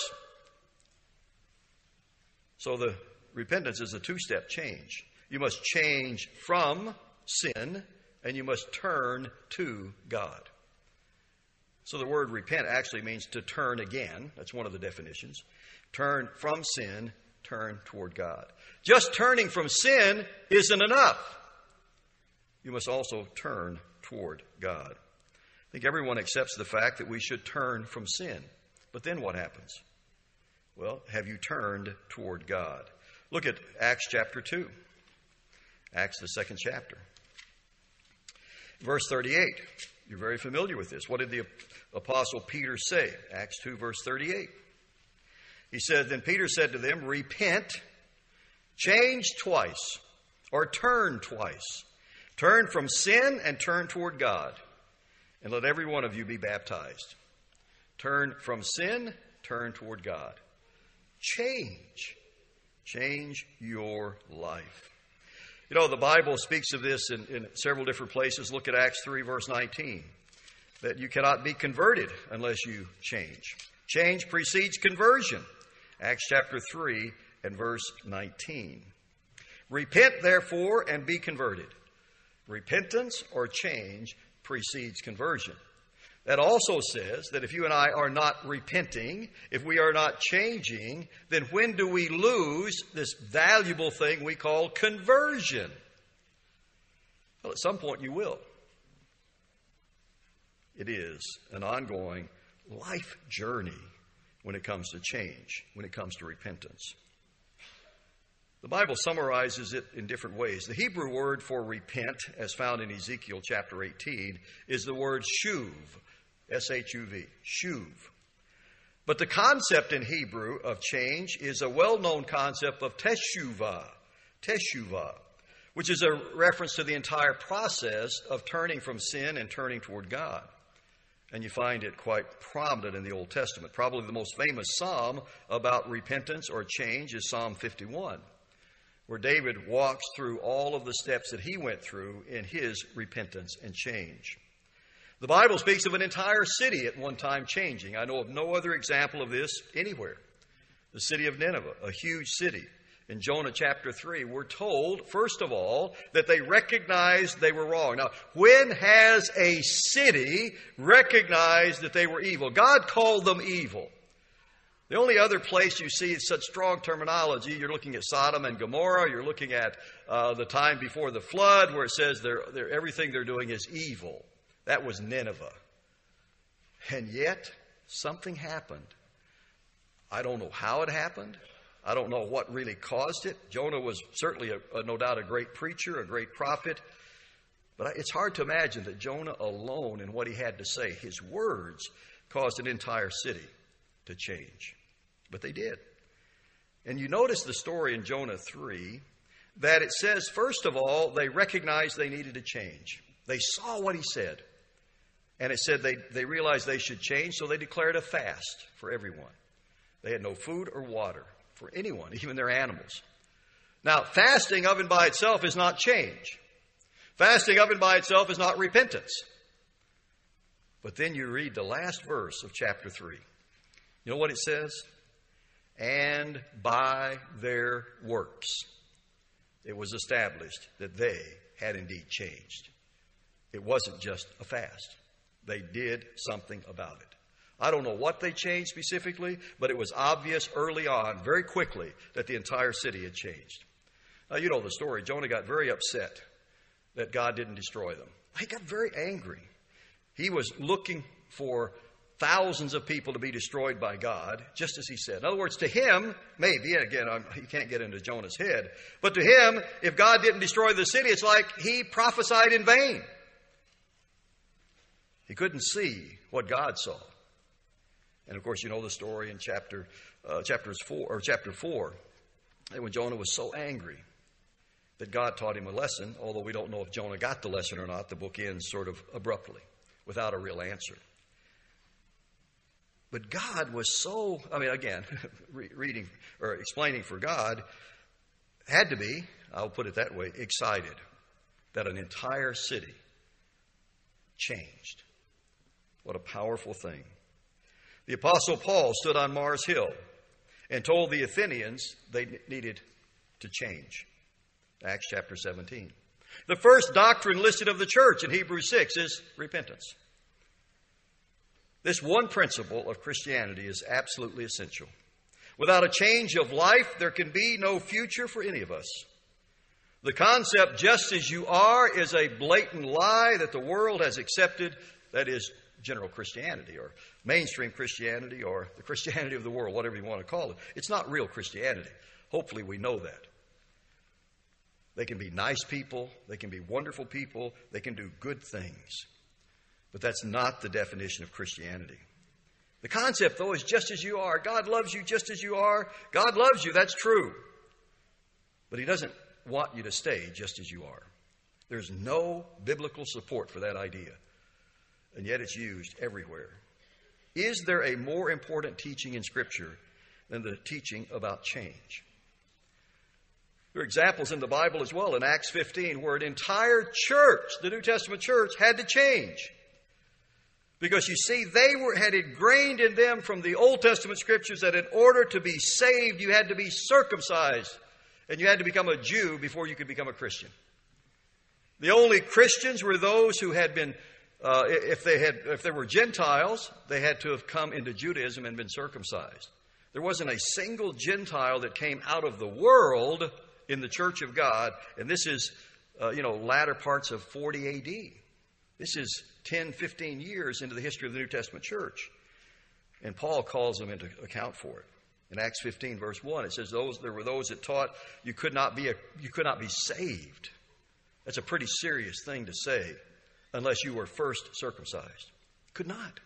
So the repentance is a two-step change. You must change from sin, and you must turn to God. So the word repent actually means to turn again. That's one of the definitions. Turn from sin, turn toward God. Just turning from sin isn't enough. You must also turn toward God. I think everyone accepts the fact that we should turn from sin. But then what happens? Well, have you turned toward God? Look at Acts chapter two. Acts, the second chapter. Verse thirty-eight. You're very familiar with this. What did the Apostle Peter say? Acts two, verse thirty-eight. He said, Then Peter said to them, Repent, change twice, or turn twice. Turn from sin and turn toward God, and let every one of you be baptized. Turn from sin, turn toward God. Change. Change your life. You know, the Bible speaks of this in, in several different places. Look at Acts three, verse nineteen. That you cannot be converted unless you change. Change precedes conversion. Acts chapter three and verse nineteen. Repent, therefore, and be converted. Repentance or change precedes conversion. That also says that if you and I are not repenting, if we are not changing, then when do we lose this valuable thing we call conversion? Well, at some point you will. It is an ongoing life journey when it comes to change, when it comes to repentance. The Bible summarizes it in different ways. The Hebrew word for repent, as found in Ezekiel chapter eighteen, is the word shuv. S H U V, shuv. But the concept in Hebrew of change is a well-known concept of teshuvah, teshuvah, which is a reference to the entire process of turning from sin and turning toward God. And you find it quite prominent in the Old Testament. Probably the most famous psalm about repentance or change is Psalm fifty-one, where David walks through all of the steps that he went through in his repentance and change. The Bible speaks of an entire city at one time changing. I know of no other example of this anywhere. The city of Nineveh, a huge city. In Jonah chapter three, we're told, first of all, that they recognized they were wrong. Now, when has a city recognized that they were evil? God called them evil. The only other place you see such strong terminology, you're looking at Sodom and Gomorrah, you're looking at uh, the time before the flood, where it says they're, they're, everything they're doing is evil. That was Nineveh. And yet, something happened. I don't know how it happened. I don't know what really caused it. Jonah was certainly, a, a, no doubt, a great preacher, a great prophet. But it's hard to imagine that Jonah alone and what he had to say, his words, caused an entire city to change. But they did. And you notice the story in Jonah three, that it says, first of all, they recognized they needed to change. They saw what he said. And it said they, they realized they should change, so they declared a fast for everyone. They had no food or water for anyone, even their animals. Now, fasting of and by itself is not change. Fasting of and by itself is not repentance. But then you read the last verse of chapter three. You know what it says? And by their works it was established that they had indeed changed. It wasn't just a fast. They did something about it. I don't know what they changed specifically, but it was obvious early on, very quickly, that the entire city had changed. Now, you know the story. Jonah got very upset that God didn't destroy them. He got very angry. He was looking for thousands of people to be destroyed by God, just as he said. In other words, to him, maybe, and again, I'm, you can't get into Jonah's head, but to him, if God didn't destroy the city, it's like he prophesied in vain. He couldn't see what God saw. And of course, you know the story in chapter uh, chapters four or chapter four, and when Jonah was so angry that God taught him a lesson, although we don't know if Jonah got the lesson or not. The book ends sort of abruptly, without a real answer. But God was so, I mean, again, re- reading or explaining for God had to be, I'll put it that way, excited that an entire city changed. What a powerful thing. The Apostle Paul stood on Mars Hill and told the Athenians they needed to change. Acts chapter seventeen. The first doctrine listed of the church in Hebrews six is repentance. This one principle of Christianity is absolutely essential. Without a change of life, there can be no future for any of us. The concept, just as you are, is a blatant lie that the world has accepted That is general Christianity or mainstream Christianity or the Christianity of the world, whatever you want to call it. It's not real Christianity. Hopefully we know that. They can be nice people. They can be wonderful people. They can do good things. But that's not the definition of Christianity. The concept, though, is just as you are. God loves you just as you are. God loves you. That's true. But He doesn't want you to stay just as you are. There's no biblical support for that idea. And yet it's used everywhere. Is there a more important teaching in Scripture than the teaching about change? There are examples in the Bible as well, in Acts fifteen, where an entire church, the New Testament church, had to change. Because you see, they were had ingrained in them from the Old Testament Scriptures that in order to be saved, you had to be circumcised. And you had to become a Jew before you could become a Christian. The only Christians were those who had been, uh, if they had, if they were Gentiles, they had to have come into Judaism and been circumcised. There wasn't a single Gentile that came out of the world in the Church of God, and this is, uh, you know, latter parts of forty A D. This is ten, fifteen years into the history of the New Testament church. And Paul calls them into account for it. In Acts fifteen, verse one, it says, "Those there were those that taught you could not be a, you could not be saved." That's a pretty serious thing to say, unless you were first circumcised. Could not.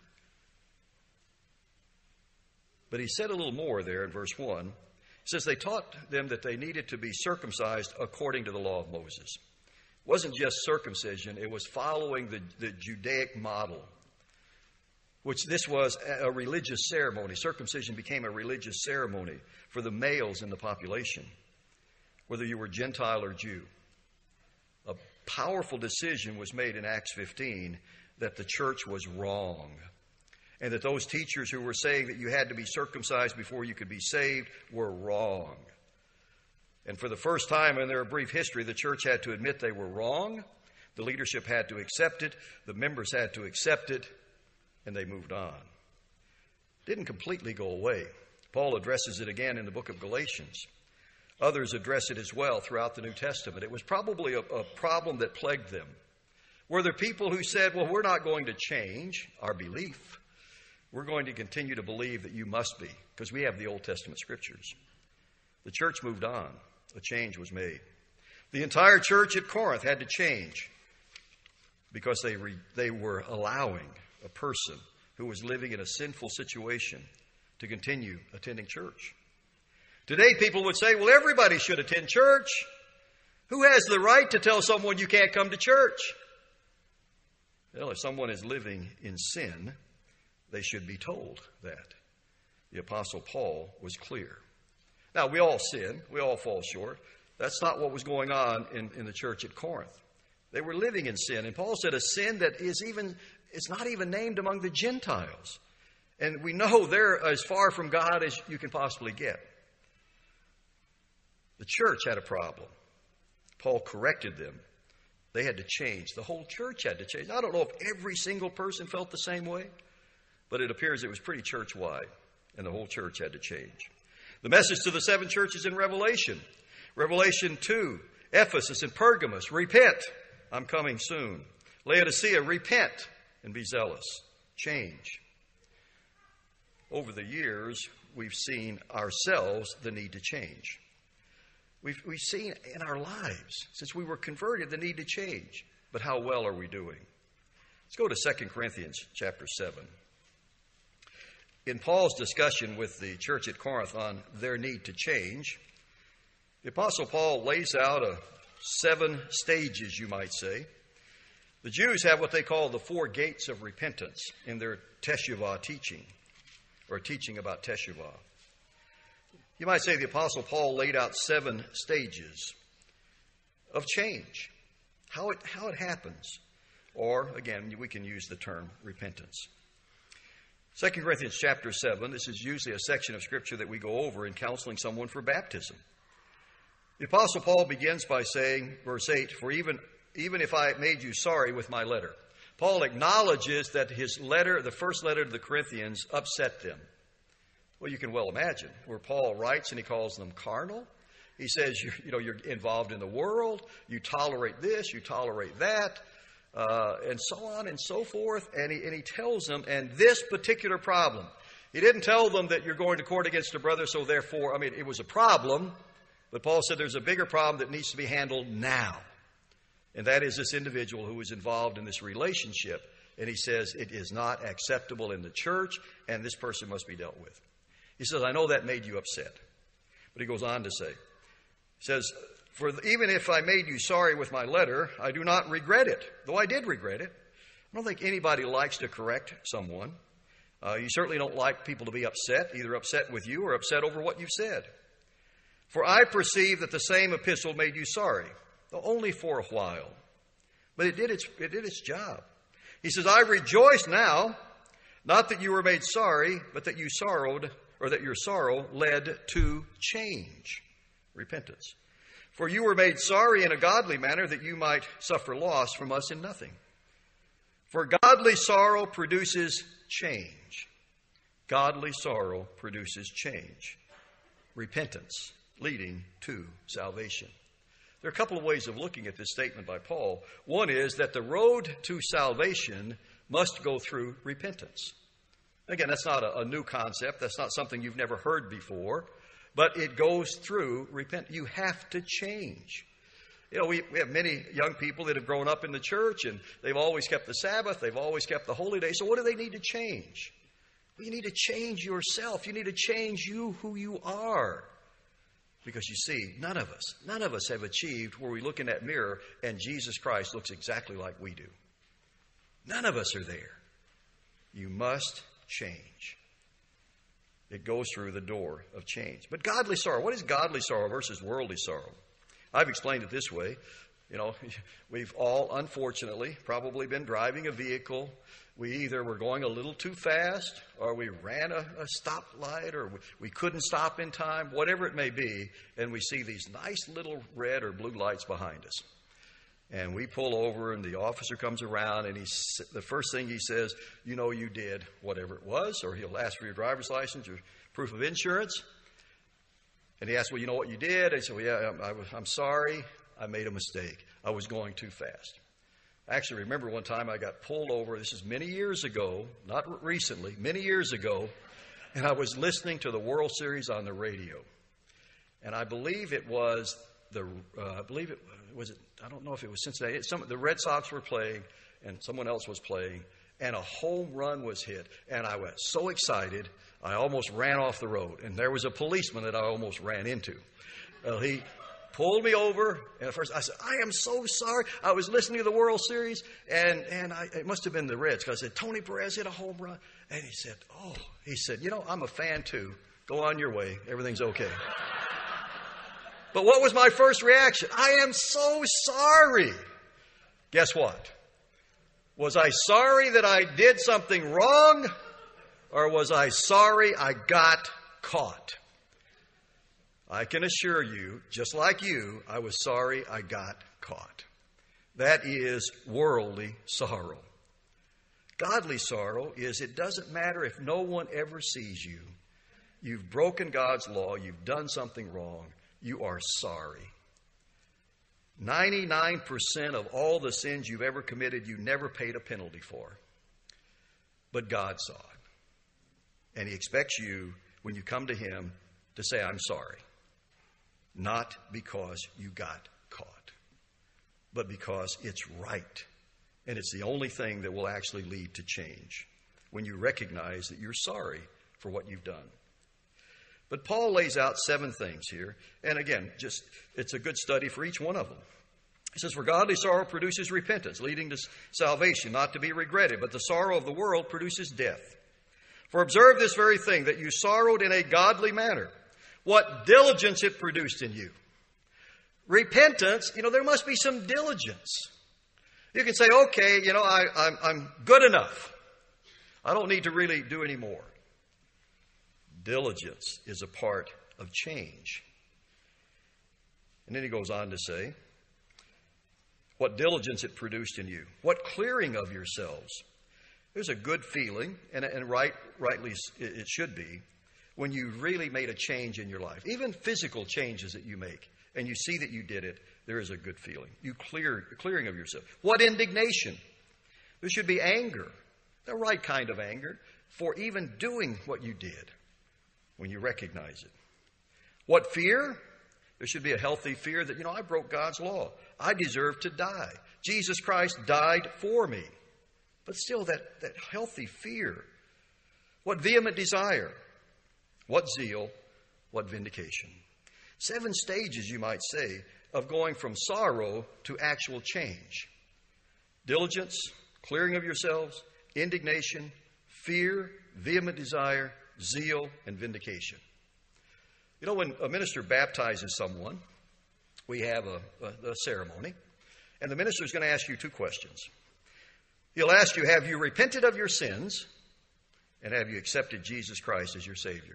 But he said a little more there in verse one. It says they taught them that they needed to be circumcised according to the law of Moses. It wasn't just circumcision, it was following the, the Judaic model, which this was a religious ceremony. Circumcision became a religious ceremony for the males in the population, whether you were Gentile or Jew. A powerful decision was made in Acts fifteen that the church was wrong, and that those teachers who were saying that you had to be circumcised before you could be saved were wrong. And for the first time in their brief history, the church had to admit they were wrong. The leadership had to accept it. The members had to accept it. And they moved on. It didn't completely go away. Paul addresses it again in the book of Galatians. Others address it as well throughout the New Testament. It was probably a, a problem that plagued them. Were there people who said, well, we're not going to change our belief. We're going to continue to believe that you must be, because we have the Old Testament Scriptures. The church moved on. A change was made. The entire church at Corinth had to change because they, re, they were allowing a person who was living in a sinful situation to continue attending church. Today, people would say, well, everybody should attend church. Who has the right to tell someone you can't come to church? Well, if someone is living in sin, they should be told that. The Apostle Paul was clear. Now, we all sin. We all fall short. That's not what was going on in, in the church at Corinth. They were living in sin. And Paul said a sin that is even is not even named among the Gentiles. And we know they're as far from God as you can possibly get. The church had a problem. Paul corrected them. They had to change. The whole church had to change. I don't know if every single person felt the same way, but it appears it was pretty church-wide, and the whole church had to change. The message to the seven churches in Revelation. Revelation two, Ephesus and Pergamos, repent, I'm coming soon. Laodicea, repent and be zealous. Change. Over the years, we've seen ourselves the need to change. We've, we've seen in our lives, since we were converted, the need to change. But how well are we doing? Let's go to Second Corinthians chapter seven. In Paul's discussion with the church at Corinth on their need to change, the Apostle Paul lays out a seven stages, you might say. The Jews have what they call the four gates of repentance in their Teshuvah teaching, or teaching about Teshuvah. You might say the Apostle Paul laid out seven stages of change, how it, how it happens. Or, again, we can use the term repentance. Second Corinthians chapter seven, this is usually a section of Scripture that we go over in counseling someone for baptism. The Apostle Paul begins by saying, verse eight, for even, even if I made you sorry with my letter. Paul acknowledges that his letter, the first letter to the Corinthians, upset them. Well, you can well imagine where Paul writes and he calls them carnal. He says, you, you know, you're involved in the world. You tolerate this, you tolerate that. uh, and so on and so forth. And he, and he tells them, and this particular problem, he didn't tell them that you're going to court against a brother, so therefore, I mean, it was a problem, but Paul said there's a bigger problem that needs to be handled now. And that is this individual who is involved in this relationship. And he says it is not acceptable in the church, and this person must be dealt with. He says, I know that made you upset. But he goes on to say, he says, for even if I made you sorry with my letter, I do not regret it, though I did regret it. I don't think anybody likes to correct someone. Uh, you certainly don't like people to be upset, either upset with you or upset over what you've said. For I perceive that the same epistle made you sorry, though only for a while. But it did its, it did its job. He says, I rejoice now, not that you were made sorry, but that you sorrowed, or that your sorrow led to change, repentance. For you were made sorry in a godly manner, that you might suffer loss from us in nothing. For godly sorrow produces change. Godly sorrow produces change. Repentance leading to salvation. There are a couple of ways of looking at this statement by Paul. One is that the road to salvation must go through repentance. Again, that's not a, a new concept. That's not something you've never heard before. But it goes through repentance. You have to change. You know, we, we have many young people that have grown up in the church, and they've always kept the Sabbath. They've always kept the holy day. So what do they need to change? Well, you need to change yourself. You need to change you, who you are. Because you see, none of us, none of us have achieved where we look in that mirror and Jesus Christ looks exactly like we do. None of us are there. You must change. It goes through the door of change. But godly sorrow, what is godly sorrow versus worldly sorrow? I've explained it this way. You know, we've all, unfortunately, probably been driving a vehicle. We either were going a little too fast, or we ran a, a stoplight, or we, we couldn't stop in time, whatever it may be, and we see these nice little red or blue lights behind us. And we pull over, and the officer comes around, and he's, the first thing he says, you know you did whatever it was, or he'll ask for your driver's license, your proof of insurance. And he asks, well, you know what you did? I said, well, yeah, I, I, I'm sorry. I made a mistake. I was going too fast. I actually remember one time I got pulled over. This is many years ago, not recently, many years ago. And I was listening to the World Series on the radio. And I believe it was the, uh, I believe it was, it, I don't know if it was Cincinnati. Some, the Red Sox were playing and someone else was playing. And a home run was hit. And I was so excited, I almost ran off the road. And there was a policeman that I almost ran into. Uh, he pulled me over, and at first I said, I am so sorry. I was listening to the World Series, and, and I, it must have been the Reds, because I said, Tony Perez hit a home run. And he said, oh, he said, you know, I'm a fan too. Go on your way. Everything's okay. But what was my first reaction? I am so sorry. Guess what? Was I sorry that I did something wrong, or was I sorry I got caught? I can assure you, just like you, I was sorry I got caught. That is worldly sorrow. Godly sorrow is it doesn't matter if no one ever sees you. You've broken God's law. You've done something wrong. You are sorry. ninety-nine percent of all the sins you've ever committed, you never paid a penalty for. But God saw it. And He expects you, when you come to Him, to say, I'm sorry. Not because you got caught, but because it's right. And it's the only thing that will actually lead to change, when you recognize that you're sorry for what you've done. But Paul lays out seven things here. And again, just it's a good study for each one of them. He says, for godly sorrow produces repentance, leading to salvation, not to be regretted. But the sorrow of the world produces death. For observe this very thing, that you sorrowed in a godly manner. What diligence it produced in you. Repentance, you know, there must be some diligence. You can say, okay, you know, I, I'm, I'm good enough. I don't need to really do any more. Diligence is a part of change. And then he goes on to say, what diligence it produced in you. What clearing of yourselves. There's a good feeling, and, and right, rightly it should be, when you really made a change in your life. Even physical changes that you make. and you see that you did it, there is a good feeling. You clear, clearing of yourself. What indignation? There should be anger, the right kind of anger, for even doing what you did when you recognize it. What fear? There should be a healthy fear that, you know, I broke God's law. I deserve to die. Jesus Christ died for me. But still, that, that healthy fear. What vehement desire? What zeal? What vindication? Seven stages, you might say, of going from sorrow to actual change. Diligence, clearing of yourselves, indignation, fear, vehement desire, zeal, and vindication. You know, when a minister baptizes someone, we have a, a, a ceremony, and the minister is going to ask you two questions. He'll ask you, have you repented of your sins, and have you accepted Jesus Christ as your Savior?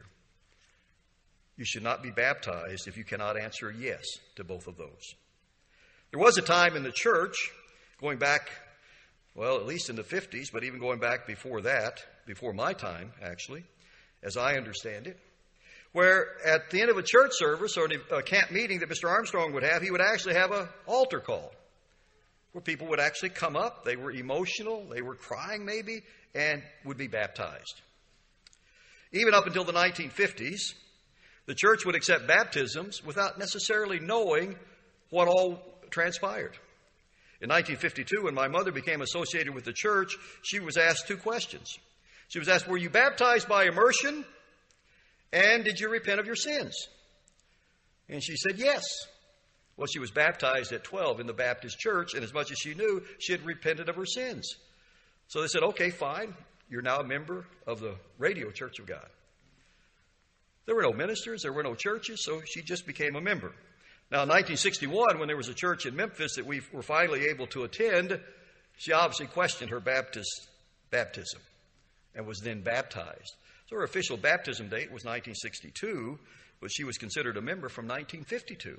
You should not be baptized if you cannot answer yes to both of those. There was a time in the church, going back, well, at least in the fifties, but even going back before that, before my time, actually, as I understand it, where at the end of a church service or a camp meeting that Mister Armstrong would have, he would actually have an altar call where people would actually come up. They were emotional, they were crying maybe, and would be baptized. Even up until the nineteen fifties, the church would accept baptisms without necessarily knowing what all transpired. In nineteen fifty-two, when my mother became associated with the church, she was asked two questions. She was asked, were you baptized by immersion? And did you repent of your sins? And she said, yes. Well, she was baptized at twelve in the Baptist church, and as much as she knew, she had repented of her sins. So they said, okay, fine. You're now a member of the Radio Church of God. There were no ministers, there were no churches, so she just became a member. Now, in nineteen sixty-one, when there was a church in Memphis that we were finally able to attend, she obviously questioned her Baptist baptism and was then baptized. So her official baptism date was nineteen sixty-two, but she was considered a member from nineteen fifty-two.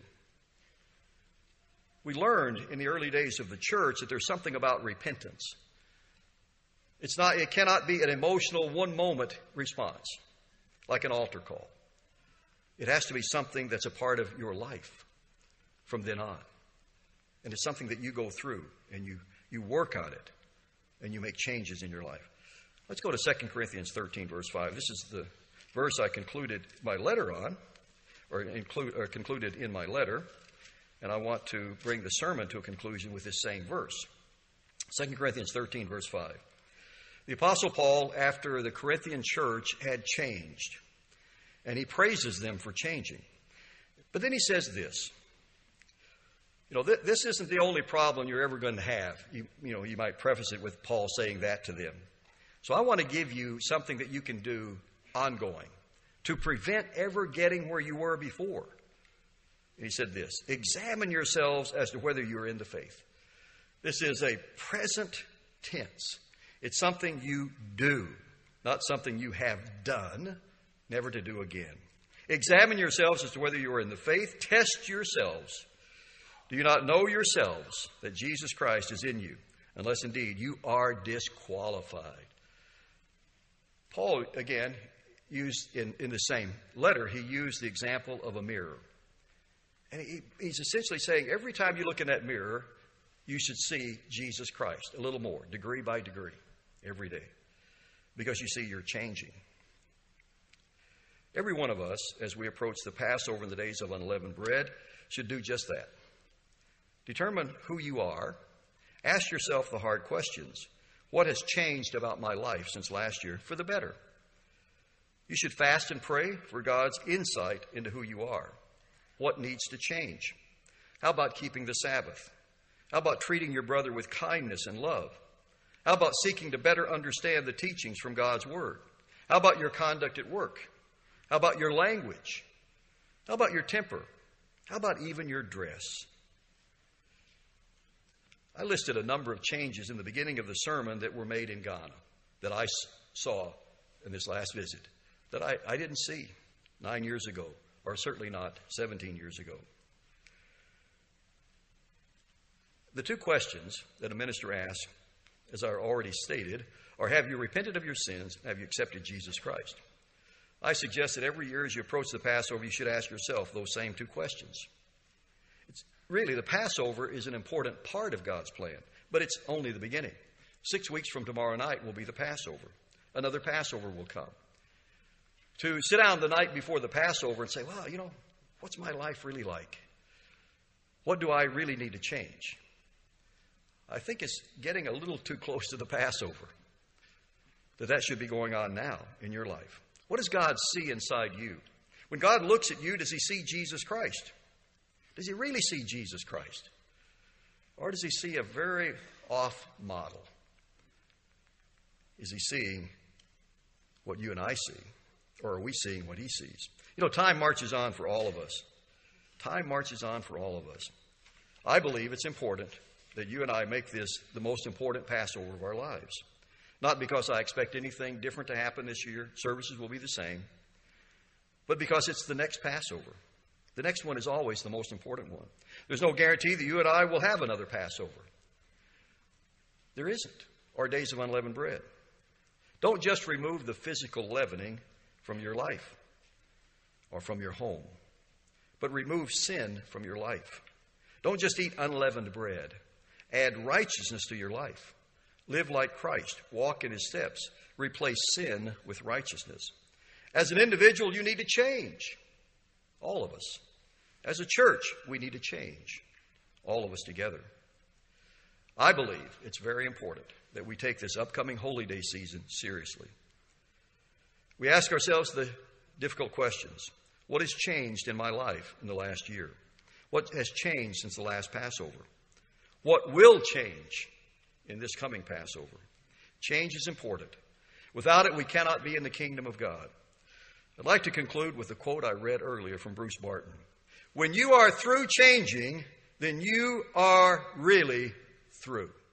We learned in the early days of the church that there's something about repentance. It's not, it cannot be an emotional one-moment response, like an altar call. It has to be something that's a part of your life from then on. And it's something that you go through and you, you work on it and you make changes in your life. Let's go to Second Corinthians thirteen, verse five. This is the verse I concluded my letter on, or, include, or concluded in my letter. And I want to bring the sermon to a conclusion with this same verse. Second Corinthians thirteen, verse five. The Apostle Paul, after the Corinthian church had changed, and he praises them for changing. But then he says this. You know, th- this isn't the only problem you're ever going to have. You, you know, you might preface it with Paul saying that to them. So I want to give you something that you can do ongoing to prevent ever getting where you were before. And he said this, examine yourselves as to whether you're in the faith. This is a present tense. It's something you do, not something you have done, never to do again. Examine yourselves as to whether you are in the faith. Test yourselves. Do you not know yourselves that Jesus Christ is in you, unless indeed you are disqualified? Paul, again, used in, in the same letter, he used the example of a mirror. And he, he's essentially saying every time you look in that mirror, you should see Jesus Christ a little more, degree by degree, every day. Because you see, you're changing. Every one of us, as we approach the Passover in the days of unleavened bread, should do just that. Determine who you are. Ask yourself the hard questions. What has changed about my life since last year for the better? You should fast and pray for God's insight into who you are. What needs to change? How about keeping the Sabbath? How about treating your brother with kindness and love? How about seeking to better understand the teachings from God's Word? How about your conduct at work? How about your language? How about your temper? How about even your dress? I listed a number of changes in the beginning of the sermon that were made in Ghana that I saw in this last visit that I, I didn't see nine years ago, or certainly not seventeen years ago. The two questions that a minister asks, as I already stated, are have you repented of your sins? Have you accepted Jesus Christ? I suggest that every year as you approach the Passover, you should ask yourself those same two questions. really, the Passover is an important part of God's plan, but it's only the beginning. Six weeks from tomorrow night will be the Passover. Another Passover will come. To sit down the night before the Passover and say, well, you know, what's my life really like? What do I really need to change? I think it's getting a little too close to the Passover. That that should be going on now in your life. What does God see inside you? When God looks at you, does he see Jesus Christ? Does he really see Jesus Christ? Or does he see a very off model? Is he seeing what you and I see? Or are we seeing what he sees? You know, time marches on for all of us. Time marches on for all of us. I believe it's important that you and I make this the most important Passover of our lives. Not because I expect anything different to happen this year. Services will be the same. But because it's the next Passover. The next one is always the most important one. There's no guarantee that you and I will have another Passover. There isn't. Or days of unleavened bread. Don't just remove the physical leavening from your life or from your home, but remove sin from your life. Don't just eat unleavened bread. Add righteousness to your life. Live like Christ. Walk in his steps. Replace sin with righteousness. As an individual, you need to change. All of us. As a church, we need to change. All of us together. I believe it's very important that we take this upcoming Holy Day season seriously. We ask ourselves the difficult questions. What has changed in my life in the last year? What has changed since the last Passover? What will change in this coming Passover? Change is important. Without it, we cannot be in the kingdom of God. I'd like to conclude with a quote I read earlier from Bruce Barton. When you are through changing, then you are really through.